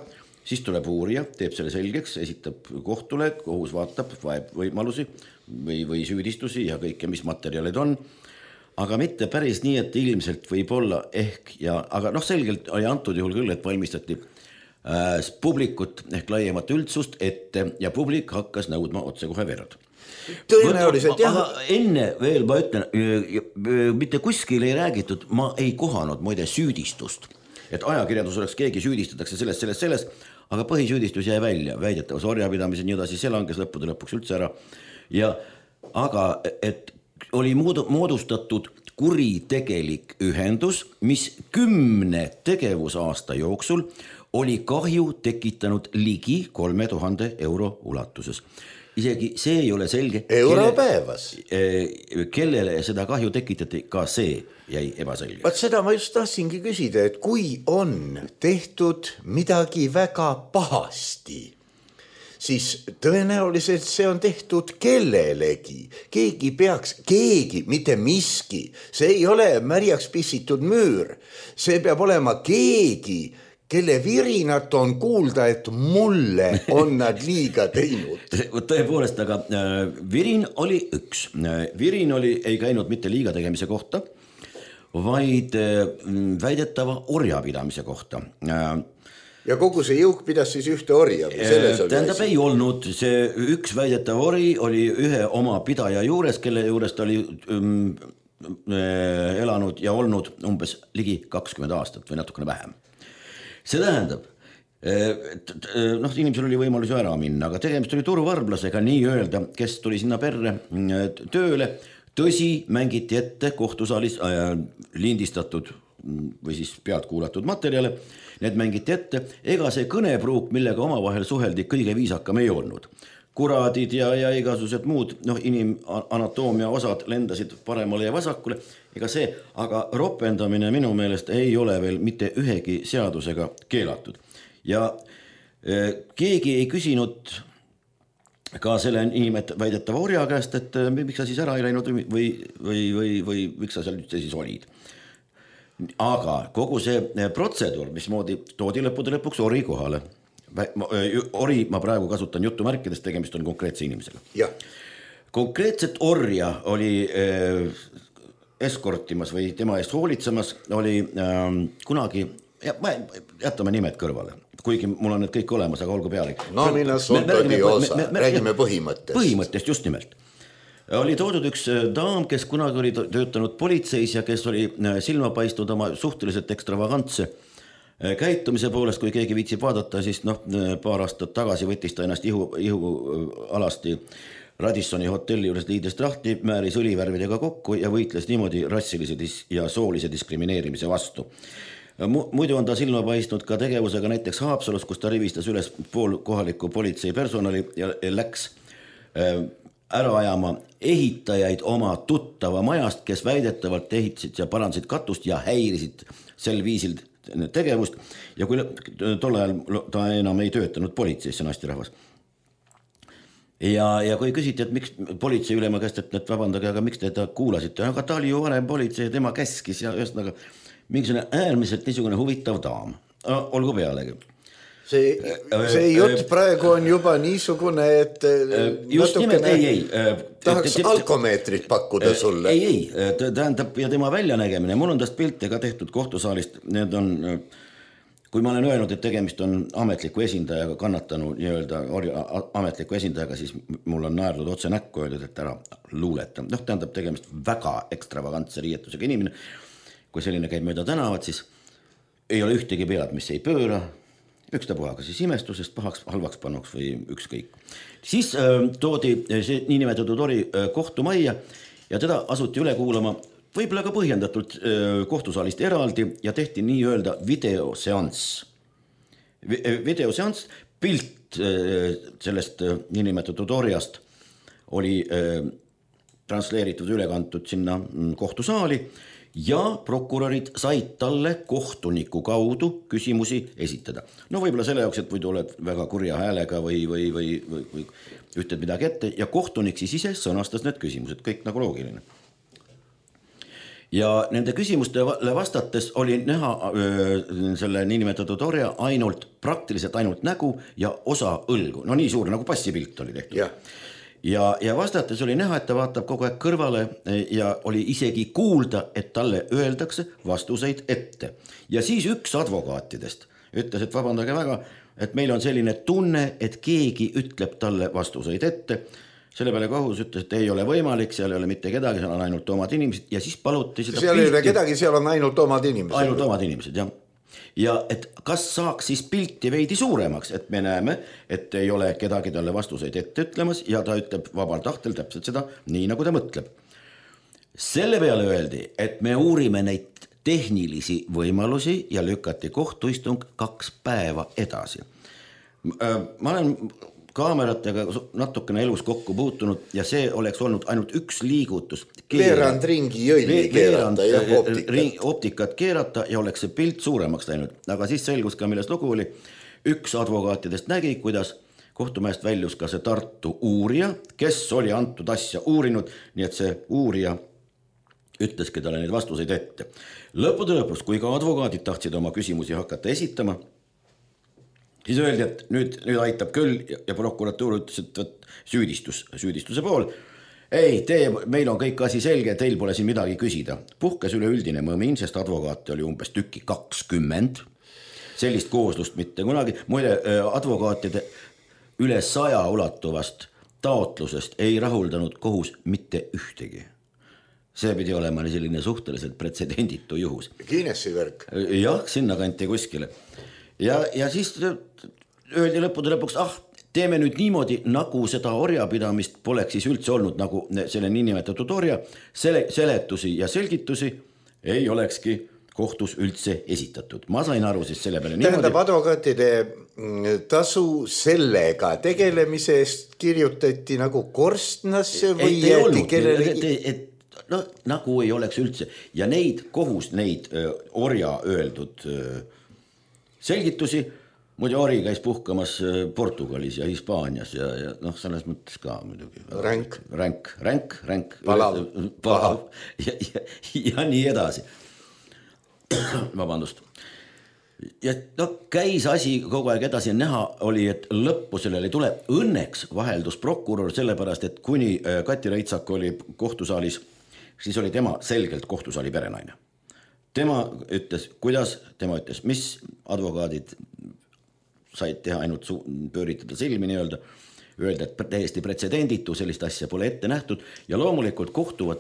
siis tuleb uurija, teeb selle selgeks, esitab kohtule, kohus vaatab võimalusi või süüdistusi ja kõike, mis materjalid on, aga mitte päris nii, et ilmselt võib olla ehk aga selgelt oli antud juhul küll, et valmistati publikut ehk laiemat üldsust ette ja publik hakkas nõudma otsekohe verd. Tõenäoliselt jah. Enne veel ma ütlen, mitte kuskil ei räägitud, ma ei kohanud muide süüdistust, et ajakirjandus oleks keegi süüdistatakse sellest, aga põhisüüdistus jäi välja, väidetavas orjapidamise nii edasi, see langes lõppude lõpuks üldse ära. Aga et oli moodustatud kuritegelik ühendus, mis 10 tegevusaasta jooksul oli kahju tekitanud ligi 3000 euro ulatuses. Isegi see ei ole selge. Euro päevas. Kellele seda kahju tekitati, ka see jäi ebaselge. Vaat seda ma just tahtsingi küsida, et kui on tehtud midagi väga pahasti, siis tõenäoliselt see on tehtud kellelegi. Keegi, mitte miski. See ei ole märjaks pissitud müür. See peab olema keegi, kelle virinat on kuulda, et mulle on nad liiga teinud. Tõepoolest, aga virin oli üks. Virin ei käinud mitte liiga tegemise kohta, vaid väidetava orjapidamise kohta. Ja kogu see jõuk pidas siis ühte orja? Tähendab ei olnud. See üks väidetav ori oli ühe oma pidaja juures, kelle juures ta oli elanud ja olnud umbes ligi 20 aastat või natukene vähem. See tähendab, inimesel oli võimalus ju ära minna, aga tegemist oli turuvarblasega nii öelda, kes tuli sinna perre tööle. Tõsi, mängiti ette kohtusaalis lindistatud või siis pealt kuulatud materjale. Need mängiti ette. Ega see kõnepruuk, millega omavahel suheldi, kõige viisakam ei olnud. Kuradid ja igasugused muud inimanatoomia osad lendasid paremale ja vasakule. Ega see, aga ropendamine minu meelest ei ole veel mitte ühegi seadusega keelatud. Ja keegi ei küsinud ka selle inimet väidetava orja käest, et miks sa siis ära ei läinud või miks sa seal üldse siis olid. Aga kogu see protseduur, mismoodi toodi lõpuks ori kohale. Ori ma praegu kasutan jutumärkidest, tegemist on konkreetse inimesega. Ja. Konkreetset orja oli eskortimas või tema eest hoolitsemas oli kunagi, jätame nimed kõrvale, kuigi mul on need kõik olemas, aga olgu pealik. Räägime põhimõttest. Põhimõttest just nimelt. Oli toodud üks daam, kes kunagi oli töötanud politseis ja kes oli silma paistnud oma suhteliselt ekstravagantse käitumise poolest, kui keegi viitsib vaadata, siis paar aastat tagasi võttis ta ennast ihu alasti Radissoni hotelli juures liidest lahti, määris õlivärvidega kokku ja võitles niimoodi rassilise ja soolise diskrimineerimise vastu. Muidu on ta silma paistnud ka tegevusega näiteks Haapsalus, kus ta rivistas üles pool kohaliku politsei personali ja läks ära ajama ehitajaid oma tuttava majast, kes väidetavalt ehitasid ja parandasid katust ja häirisid sel viisil tegevust ja kui tol ajal ta enam ei töötanud politseis, see naisterahvas. Ja kui küsiti, et miks politsei ülema käest, et vabandage, aga miks te ta kuulasite, aga ta oli ju varem politsei ja tema käskis ja ühesõnaga mingisugune äärmiselt niisugune huvitav daam. Olgu pealegi. See jutt praegu on juba niisugune, et just nimelt ei. Tahaks alkomeetrit pakkuda sulle. Ei, tähendab ja tema väljanägemine. Mul on tast pilte ka tehtud kohtusaalist. Need on, kui ma olen öelnud, et tegemist on ametliku esindajaga, kannatanu nii-öelda ametliku esindajaga, siis mul on naerdud otse näkku öeldud, et ära luuleta. Tähendab tegemist väga ekstravagantse riietusega inimene. Kui selline käib mööda tänavat, siis ei ole ühtegi pead, mis ei pööra. Ükstapuha ka siis imestusest pahaks, halvaks panuks või ükskõik. Siis toodi see niinimetatud ori kohtumajja ja teda asuti üle kuulama võib-olla ka põhjendatult kohtusaalist eraldi ja tehti nii-öelda videoseanss. Videoseanss, pilt sellest niinimetatud orjast oli transleeritud üle kantud sinna kohtusaali ja prokurörid said talle kohtuniku kaudu küsimusi esitada. No võib-olla selle jaoks, et võidu oled väga kurja häälega või ütled midagi ette ja kohtunik siis ise sõnastas need küsimused, kõik nagu loogiline. ja nende küsimustele vastates oli näha selle niinimetatud orja praktiliselt ainult nägu ja osa õlgu, no nii suur nagu passipilt oli tehtud. Ja vastates oli näha, et ta vaatab kogu aeg kõrvale ja oli isegi kuulda, et talle öeldakse vastuseid ette. Ja siis üks advokaatidest ütles, et vabandage väga, et meil on selline tunne, et keegi ütleb talle vastuseid ette. Selle peale kohus ütles, et ei ole võimalik, seal ei ole mitte kedagi, seal on ainult omad inimesed ja siis paluti seda seal ei ole kedagi, seal on ainult omad inimesed. Ainult omad inimesed, jah. Ja et kas saaks siis pilti veidi suuremaks, et me näeme, et ei ole kedagi talle vastuseid ette ütlemas ja ta ütleb vabal tahtel täpselt seda, nii nagu ta mõtleb. Selle peale öeldi, et me uurime neid tehnilisi võimalusi ja lükati kohtuistung 2 päeva edasi. Ma olen kaameratega natukene elus kokku puutunud ja see oleks olnud ainult üks liigutus. Veerand ringi jõlli keerata ja optikat keerata ja oleks see pilt suuremaks läinud. Aga siis selgus ka, milles lugu oli. Üks advokaatidest nägi, kuidas kohtumajast väljus ka see Tartu uurija, kes oli antud asja uurinud, nii et see uurija ütleski talle neid vastuseid ette. Lõppude lõpus, kui ka advokaadid tahtsid oma küsimusi hakata esitama, siis öeldi, et nüüd aitab küll ja prokuratuur ütles, et süüdistuse pool. Ei, meil on kõik asi selge, teil pole siin midagi küsida. Puhkes üleüldine mõmin, sest advokaate oli umbes tükki 20. Sellist kooslust mitte kunagi. Muide, advokaatide üle 100 ulatuvast taotlusest ei rahuldanud kohus mitte ühtegi. See pidi olema selline suhteliselt pretsedenditu juhus. Guinessi värk. Jah, sinna kanti kuskile. Ja siis öeldi lõppude lõpuks, teeme nüüd niimoodi, nagu seda orjapidamist poleks siis üldse olnud, nagu selle niinimetatud orja seletusi ja selgitusi ei olekski kohtus üldse esitatud. Ma sain aru siis selle peale niimoodi. Tähendab, advokaatide tasu sellega tegelemise eest kirjutati nagu korstnasse või jäeti kellelegi? No nagu ei oleks üldse. Ja kohus neid orja öeldud selgitusi, muidu ori käis puhkamas Portugalis ja Hispaanias ja selles mõttes ka muidugi. Ränk. Palav. Ja nii edasi. Vabandust. Ja käis asi kogu aeg edasi näha oli, et lõppu sellele ei tule. Õnneks vaheldus prokurör sellepärast, et kuni Kati Reitsak oli kohtusaalis, siis oli tema selgelt kohtusaali perenaine. Tema ütles, mis advokaadid said teha ainult pööritada silmi nii-öelda, öelda, et täiesti pretsedenditu, sellist asja pole ette nähtud ja loomulikult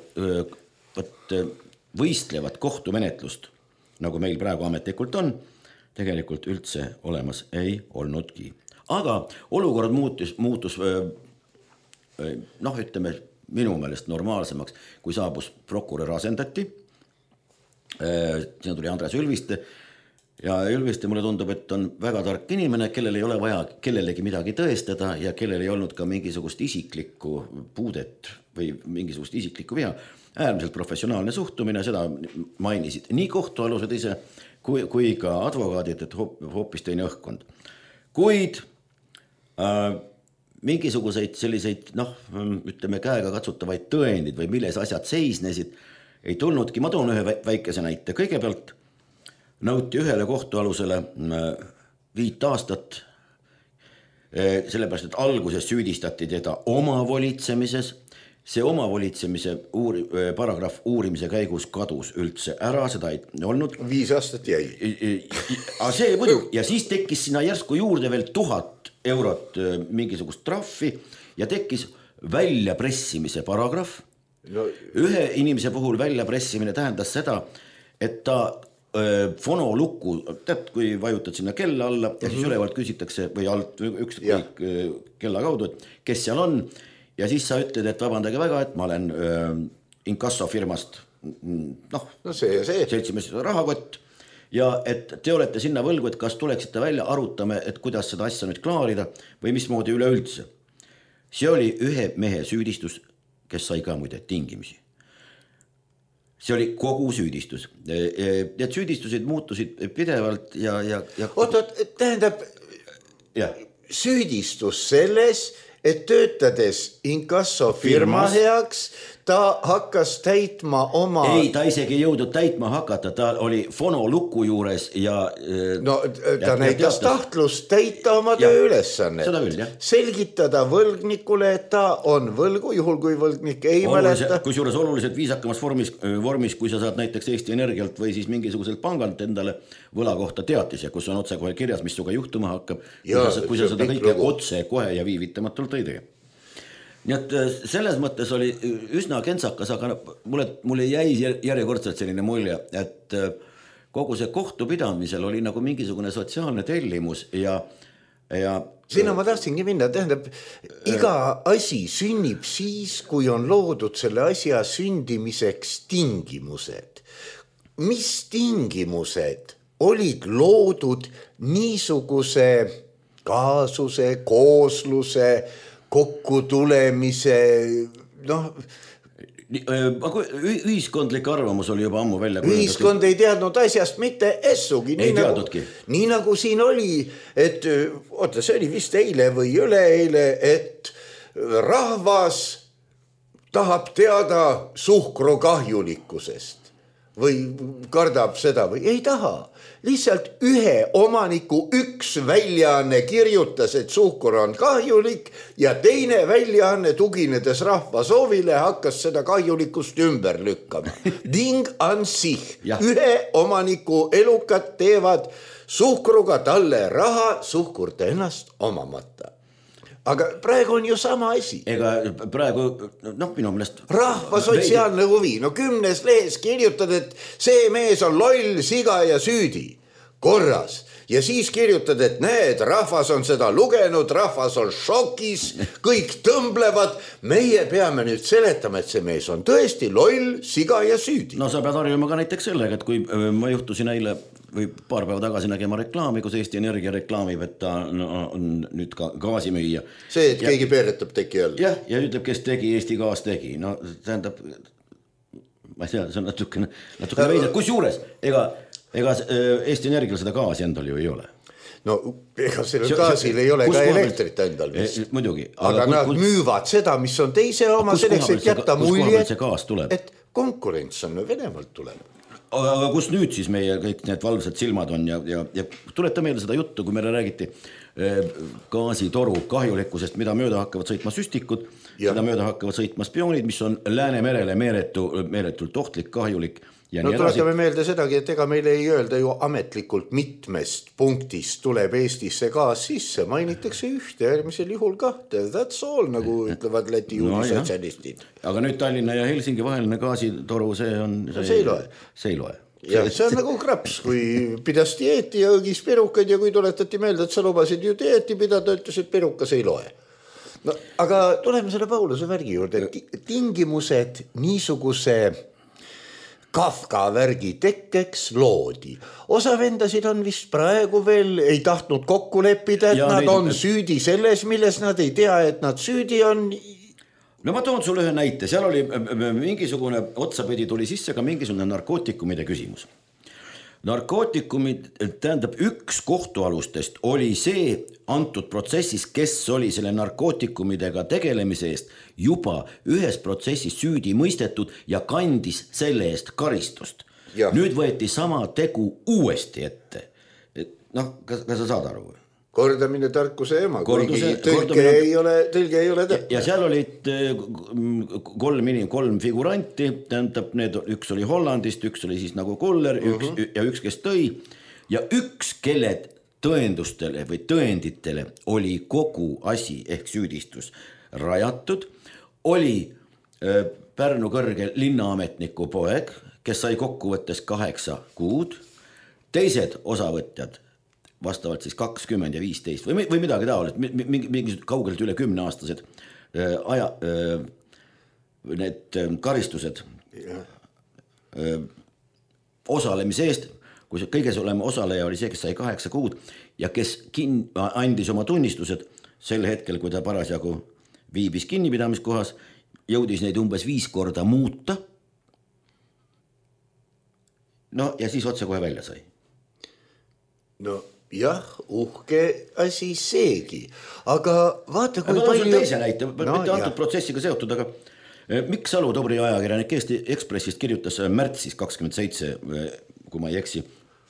võistlevat kohtumenetlust, nagu meil praegu ametlikult on, tegelikult üldse olemas ei olnudki. Aga olukord muutus ütleme, minu meelest normaalsemaks, kui saabus prokurör asendati. Siin tuli Andres Ülviste ja Ülviste mulle tundub, et on väga tark inimene, kellel ei ole vaja kellelegi midagi tõestada ja kellel ei olnud ka mingisugust isiklikku puudet või mingisugust isiklikku viha. Äärmiselt professionaalne suhtumine, seda mainisid nii kohtualused ise kui ka advokaadid, et hoopis teine õhkkond. Kuid mingisuguseid selliseid, ütleme käega katsutavaid tõendid või milles asjad seisnesid, ei tulnudki. Ma toon ühe väikese näite. Kõigepealt nõuti ühele kohtualusele 5 aastat, sellepärast, et alguses süüdistati teda omavolitsemises. See omavolitsemise paragrahv uurimise käigus kadus üldse ära, seda ei olnud. 5 aastat jäi. See muidu. Ja siis tekkis sinna järsku juurde veel 1000 eurot mingisugust trahvi ja tekkis väljapressimise paragrahv. Ühe inimese puhul väljapressimine tähendas seda, et ta fonolukku, kui vajutad sinna kella alla ja siis ülevalt küsitakse või alt ükskõik kella kaudu, et kes seal on ja siis sa ütled, et vabandage väga, et ma olen inkassofirmast seltsimees rahakott ja et te olete sinna võlgu, et kas tuleksite välja, arutame, et kuidas seda asja nüüd klaarida või mismoodi üleüldse. See oli ühe mehe süüdistus, kes sai ka muide tingimisi. See oli kogu süüdistus. Need süüdistused muutusid pidevalt ja... Tähendab, süüdistus selles, et töötades inkassofirma heaks, ta hakkas täitma oma... Ei, ta isegi ei jõudnud täitma hakata, ta oli fonoluku juures ja... No ta näitas tahtlust täita oma tööülesannet. Seda küll, jah. Selgitada võlgnikule, et ta on võlgu, juhul kui võlgnik ei mäleta. Kui juures oluliselt viisakamas vormis, kui sa saad näiteks Eesti Energialt või siis mingisuguselt pangalt endale võla kohta teatise, kus on otse kohe kirjas, mis suga juhtuma hakkab, kui sa seda kõike otse kohe ja viivitamatult ei tee. Nii et selles mõttes oli üsna kentsakas, aga mulle jäi järjekordselt selline mulje, et kogu see kohtupidamisel oli nagu mingisugune sotsiaalne tellimus ja Sinna ma tahtsingi minna, tähendab, iga asi sünnib siis, kui on loodud selle asja sündimiseks tingimused. Mis tingimused olid loodud niisuguse kaasuse, koosluse, kokkutulemise, ühiskondlik arvamus oli juba ammu välja. Ühiskond ei teadnud asjast mitte essugi. Nii nagu siin oli, et see oli vist eile või üleeile, et rahvas tahab teada suhkru kahjulikkusest või kardab seda või ei taha. Lihtsalt ühe omaniku üks väljaanne kirjutas, et suhkur on kahjulik ja teine väljaanne tuginedes rahva soovile hakkas seda kahjulikkust ümber lükkama. Ding an sich. Ühe omaniku elukad teevad suhkruga talle raha, suhkurt ennast omamata. Aga praegu on ju sama asi. Ega praegu, minu meelest... Rahva sotsiaalne huvi. 10 lehes kirjutad, et see mees on loll, siga ja süüdi. Korras. Ja siis kirjutad, et need, rahvas on seda lugenud, rahvas on šokis, kõik tõmblevad. Meie peame nüüd seletama, et see mees on tõesti loll, siga ja süüdi. No sa pead harjuma ka näiteks sellega, et kui ma juhtusin eile või paar päeva tagasi nägema reklaami, kus Eesti Energia reklaamib, et ta on nüüd ka gaasimüüja. See, et keegi peeretab teki all. Jah, ja ütleb, kes tegi, Eesti Gaas tegi. No tähendab, ma ei tea, see on natukene veidad. Kus juures, ega Eesti Energial seda gaasi endal ju ei ole. No ega sellel gaasil ei ole ka elektrit endal vist. Muidugi. Aga nad müüvad seda, mis on teise oma selleks, et jätta mulje, et konkurents on Venemaalt tuleb. Aga kus nüüd siis meie kõik need valvsad silmad on ja tuleta meelde seda juttu, kui meile räägiti gaasitoru kahjulikkusest, mida mööda hakkavad sõitma süstikud, mida mööda hakkavad sõitma spioonid, mis on Läänemerele meeletult ohtlik, kahjulik. No tuletame meelde sedagi, et ega meile ei öelda ju ametlikult mitmest punktist tuleb Eestisse gaas sisse, mainitakse ühte, järgmisel juhul kahte, that's all, nagu ütlevad Läti juurisotsialistid. Aga nüüd Tallinna ja Helsingi vaheline gaasitoru, see ei loe. Ja see on nagu kraps, kui pidas dieeti ja õgis perukaid ja kui tuletati meelde, et sa lubasid ju dieeti pidada, ütles, et perukas ei loe. No, aga tuleme selle Pauluse värgi juurde, tingimused niisuguse Kafka värgi tekkeks loodi. Osa vendasid on vist praegu veel ei tahtnud kokku leppida, et nad on süüdi selles, milles nad ei tea, et nad süüdi on. No ma toon sulle ühe näite, seal oli mingisugune otsapidi tuli sisse ka mingisugune narkootikumide küsimus. Narkootikumid, tähendab, üks kohtualustest oli see antud protsessis, kes oli selle narkootikumidega tegelemise eest juba ühes protsessis süüdi mõistetud ja kandis selle eest karistust. Ja. Nüüd võeti sama tegu uuesti ette. Kas sa saad aru? Kordamine tarkuse ema, kuigi tõlge ei ole täpne. Ja seal olid kolm figuranti, tähendab, üks oli Hollandist, üks oli siis nagu Koller ja üks, kes tõi. Ja üks, kelle tõendustele või tõenditele oli kogu asi ehk süüdistus rajatud, oli Pärnu kõrge linnaametniku poeg, kes sai kokkuvõttes 8 kuud, teised osavõtjad vastavalt siis 20 ja 15 või midagi taolist, mingisugused kaugelt üle 10-aastased need karistused osalemise eest, kui kõiges olema osaleja oli see, kes sai 8 kuud ja kes andis oma tunnistused sel hetkel, kui ta parasjagu viibis kinnipidamiskohas, jõudis neid umbes 5 korda muuta. No ja siis otse kohe välja sai. No jah, uhke asi seegi, aga vaata kui palju... palju... teise näite, mitte antud protsessiga seotud, aga Mikk Salu, tubli ajakirjanik Eesti Ekspressist kirjutas märtsis 27, kui ma ei eksi,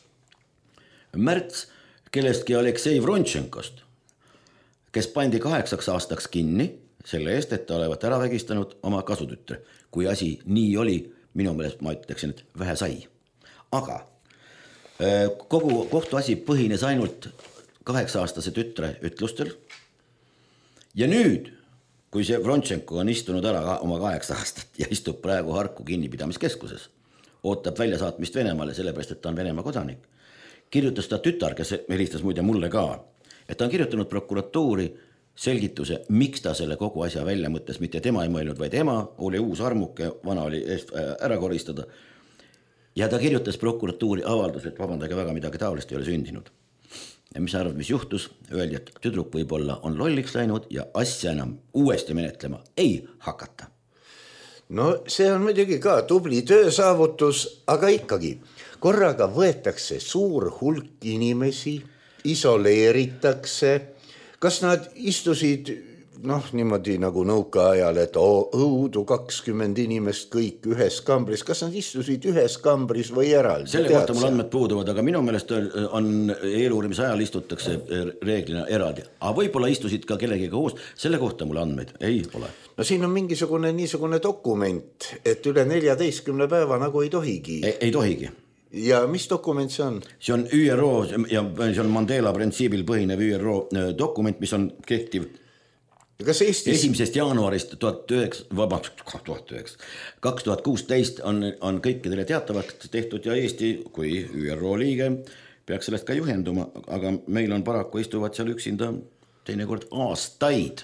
märts kellestki Aleksei Vrontšenkost, kes pandi 8 aastaks kinni selle eest, et ta olevat ära vägistanud oma kasutütre. Kui asi nii oli, minu meelest ma ütleksin, et vähe sai. Aga kogu kohtuasi põhines ainult 8-aastase tütre ütlustel. Ja nüüd, kui see Vrontšenko on istunud ära oma 8 aastat ja istub praegu Harku kinnipidamiskeskuses, ootab väljasaatmist Venemaale, sellepärast, et ta on Venemaa kodanik, kirjutas ta tütar, kes helistas muide mulle ka, et ta on kirjutanud prokuratuuri selgituse, miks ta selle kogu asja välja mõtles, mitte tema ei mõelnud, vaid ema oli uus armuke, vana oli ära koristada. Ja ta kirjutas prokuratuuri avaldus, et vabandage väga, midagi taolist ei ole sündinud. Ja mis arvad, mis juhtus? Öeldi, et tüdruk võib-olla on lolliks läinud ja asja enam uuesti menetlema ei hakata. No see on muidugi ka tubli töösaavutus, aga ikkagi korraga võetakse suur hulk inimesi, isoleeritakse. Kas nad istusid niimoodi nagu nõukaajal, et õudu 20 inimest kõik ühes kambris. Kas nad istusid ühes kambris või eraldi? Selle kohta mul andmed puuduvad, aga minu meelest on eeluurimise ajal istutakse reeglina eraldi. Aga võib-olla istusid ka kellegiga koos, selle kohta mul andmeid ei ole. No siin on niisugune dokument, et üle 14 päeva nagu ei tohigi. Ei tohigi. Ja mis dokument see on? See on ÜRO ja see on Mandela printsiibil põhinev ÜRO dokument, mis on kehtiv Kas Eestis... 1. jaanuarist 2016 on kõikidele teatavaks tehtud ja Eesti kui ÜRO liige peaks sellest ka juhenduma, aga meil on paraku istuvad seal üksinda teinekord aastaid.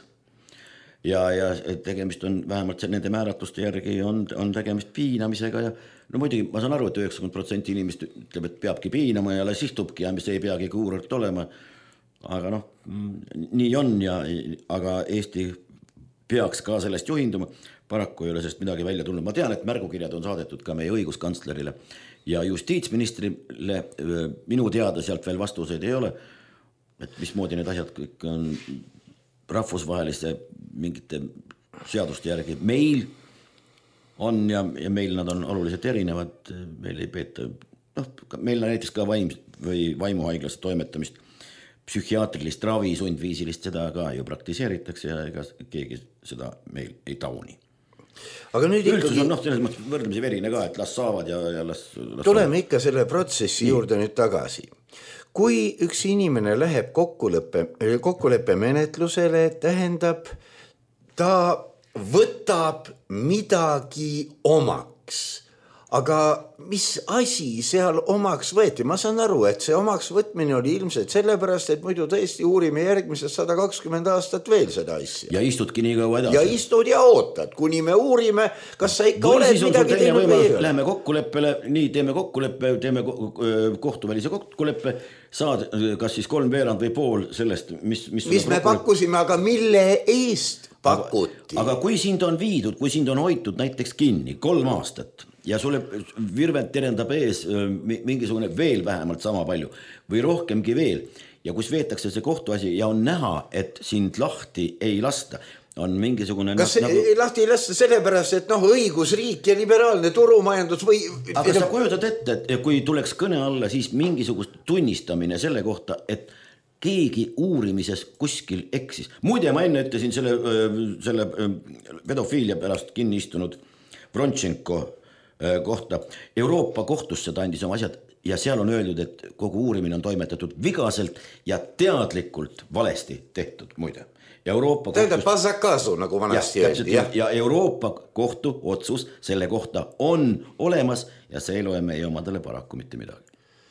Ja tegemist on vähemalt nende määratluste järgi on tegemist piinamisega ja no muidugi ma saan aru, et 90% inimest ütleb, et peabki piinama ja las istubki ja mis ei peagi kuuralt olema. Aga nii on aga Eesti peaks ka sellest juhinduma. Paraku ei ole sellest midagi välja tulnud. Ma tean, et märgukirjad on saadetud ka meie õiguskantslerile ja justiitsministrile minu teada sealt veel vastuseid ei ole, et mismoodi need asjad kõik on rahvusvaheliste mingite seaduste järgi. Meil on ja meil nad on oluliselt erinevad, meil ei peeta, meil näiteks ka vaimuhaiglasse toimetamist, psühhiaatrilist ravi, sundviisilist, seda ka ju praktiseeritakse ja ega keegi seda meil ei tauni. Aga nüüd ikkagi... on selles mõttes võrdlemisi verine ka, et las saavad ja las tuleme ikka selle protsessi juurde nüüd tagasi. Kui üks inimene läheb kokkuleppe menetlusele, tähendab, ta võtab midagi omaks. Aga mis asi seal omaks võeti? Ma saan aru, et see omaks võtmine oli ilmselt sellepärast, et muidu tõesti uurime järgmisest 120 aastat veel seda asja. Ja istudki nii kaua edasi. Ja istud ja ootad, kuni me uurime, kas sa ikka oled midagi teinud või ei ole. Läheme kokkuleppele, nii teeme kokkuleppe, teeme kohtuvälise kokkuleppe, saad kas siis 3/4 või pool sellest, mis me pakkusime, aga mille eest pakuti? Aga kui sind on viidud, kui sind on hoitud näiteks kinni 3 aastat, ja sulle virved terendab ees mingisugune veel vähemalt sama palju või rohkemgi veel ja kus veetakse see kohtuasi ja on näha, et sind lahti ei lasta, on mingisugune... Kas lahti ei lasta sellepärast, et õigusriik ja liberaalne turumajandus või... Aga sa kujutad ette, et kui tuleks kõne alla siis mingisugust tunnistamine selle kohta, et keegi uurimises kuskil eksis. Muide, ma enne ütlesin selle pedofiilia pärast kinni istunud Vrontšenko kohta. Euroopa kohtusse ta andis oma asjad ja seal on öeldud, et kogu uurimine on toimetatud vigaselt ja teadlikult valesti tehtud, muide. Tähendab pasakasu, nagu vanasti öeldi. Ja Euroopa kohtu otsus selle kohta on olemas ja see ei loe meie omadele paraku mitte midagi.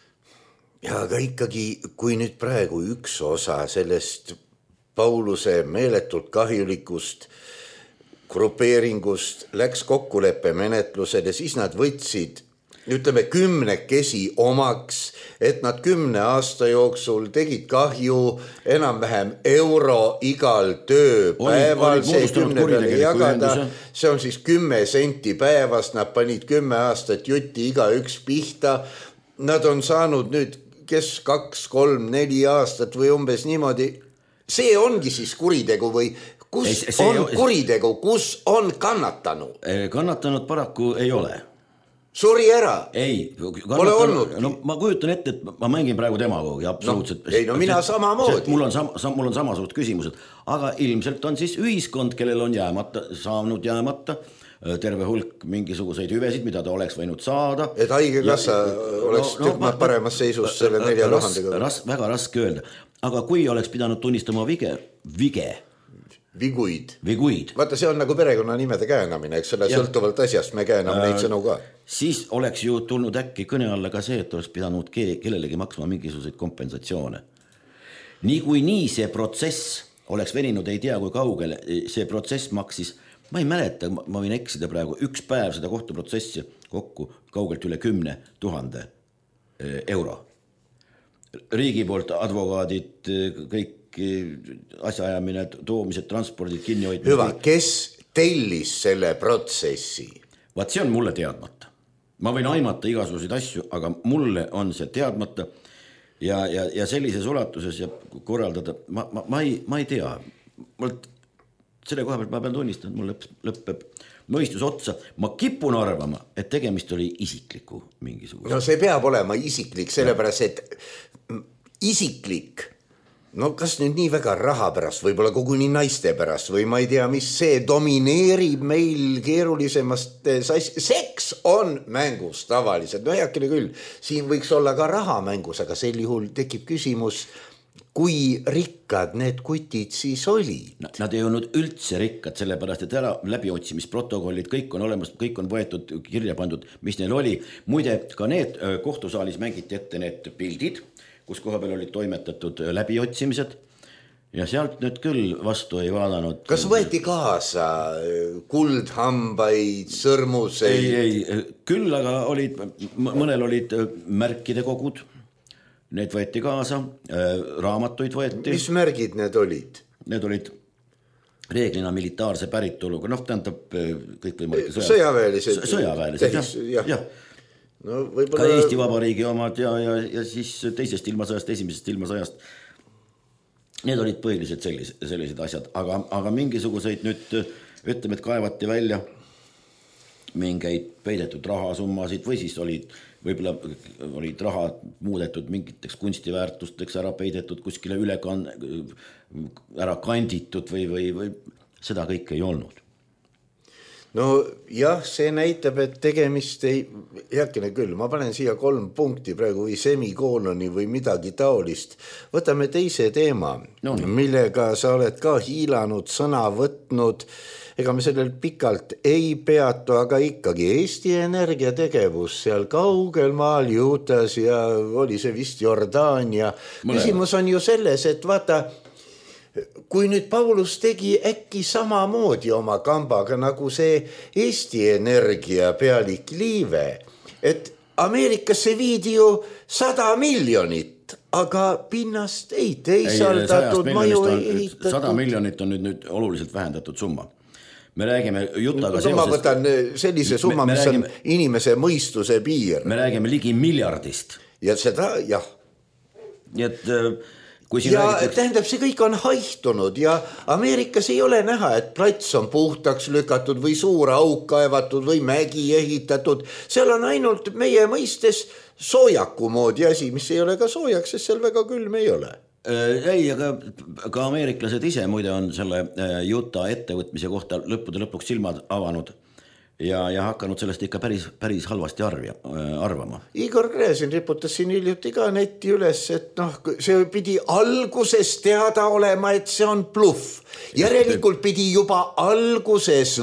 Ja aga ikkagi, kui nüüd praegu üks osa sellest Pauluse meeletult kahjulikust grupeeringust läks kokkuleppe menetlusele, siis nad võtsid, ütleme 10 omaks, et nad 10 aasta jooksul tegid kahju enam-vähem euro igal tööpäeval, see 10 peale jagada, see on siis 10 senti päevas, nad panid 10 aastat jutti iga üks pihta, nad on saanud nüüd kes 2, 3, 4 aastat või umbes niimoodi, see ongi siis kuritegu või kus on kuritegu, kus on kannatanu? Kannatanud paraku ei ole. Suri ära? Ei, pole olnud. No, ma kujutan ette, et ma mängin praegu demagoogi, absoluutselt. No, ei, no mina samamoodi. Mul on samasugused küsimused, aga ilmselt on siis ühiskond, kellel on saanud jäämata terve hulk mingisuguseid hüvesid, mida ta oleks võinud saada. Et haigekassa oleks tükk paremas seisus selle 4000-ga. Väga raske öelda, aga kui oleks pidanud tunnistama Viguid. Vaata, see on nagu perekonnanimede käänamine, eks selle sõltuvalt asjast me kääname neid sõnu ka. Siis oleks ju tulnud äkki kõne alla ka see, et oleks pidanud kellelegi maksma mingisuguseid kompensatsioone. Nii see protsess oleks veninud, ei tea kui kaugele, see protsess maksis, ma ei mäleta, ma võin eksida praegu, üks päev seda kohtuprotsessi kokku kaugelt üle 10 000 euro. Riigi poolt advokaadid, kõik asjaajamine, toomised, transpordid, kinnihoidmine. Hüva, kes tellis selle protsessi? Vaat see on mulle teadmata. Ma võin aimata igasuguseid asju, aga mulle on see teadmata ja sellises ulatuses ja korraldada, ma ei tea. Selle koha pealt ma pean tunnistama, mul lõpeb mõistus otsa. Ma kipun arvama, et tegemist oli isikliku mingisuguse. No see peab olema isiklik, sellepärast, et isiklik. No kas nüüd nii väga raha pärast, võib-olla koguni naiste pärast või ma ei tea, mis see domineerib meil keerulisemast seks on mängus tavaliselt. No heakene küll, siin võiks olla ka raha mängus, aga sel juhul tekib küsimus, kui rikkad need kutid siis olid? Nad ei olnud üldse rikkad, sellepärast, et läbiotsimisprotokollid, kõik on olemas, kõik on võetud, kirja pandud, mis neil oli. Muide, ka need kohtusaalis mängiti ette need pildid, kus koha peal olid toimetatud läbiotsimised ja sealt nüüd küll vastu ei vaadanud. Kas võeti kaasa kuldhambaid, sõrmuseid? Ei, küll aga mõnel olid märkide kogud, need võeti kaasa, raamatuid võeti. Mis märgid need olid? Need olid reeglina militaarse päritoluga, tähendab kõik võimalik sõjaväelised, jah. No, ka Eesti Vabariigi omad ja siis teisest ilmasõjast, esimesest ilmasõjast. Need olid põhiliselt sellised asjad, aga mingisuguseid nüüd ütleme, et kaevati välja mingeid peidetud rahasummasid või siis võib-olla olid raha muudetud mingiteks kunstiväärtusteks ära peidetud, kuskile ära kanditud või seda kõike ei olnud. No jah, see näitab, et tegemist ei, heakene küll, ma panen siia 3 punkti praegu või semikooloni või midagi taolist. Võtame teise teema, millega sa oled ka hiilanud, sõna võtnud, ega me sellel pikalt ei peatu, aga ikkagi Eesti Energia tegevus seal kaugel maal Juutas ja oli see vist Jordaania. Küsimus on ju selles, et vaata, kui nüüd Paulus tegi äkki samamoodi oma kambaga nagu see Eesti Energia pealik Liive, et Ameerikasse viidi ju 100 miljonit, aga pinnast ei teisaldatud, maju ei ehitatud. 100 miljonit on nüüd oluliselt vähendatud summa. Me räägime Jutaga seoses... Ma võtan sellise summa, mis on inimese mõistuse piir. Me räägime ligi miljardist. Ja seda, jah. Nii et... tähendab, see kõik on haihtunud ja Ameerikas ei ole näha, et plats on puhtaks lükatud või suur auk kaevatud või mägi ehitatud. Seal on ainult meie mõistes soojaku moodi asi, mis ei ole ka soojaks, sest seal väga külm ei ole. Ei, aga ka ameeriklased ise muide on selle Utah ettevõtmise kohta lõpuks silmad avanud. Ja hakanud sellest ikka päris halvasti arvama. Igor Gräzin riputas siin hiljuti ka netti üles, et see pidi alguses teada olema, et see on bluff. Järelikult pidi juba alguses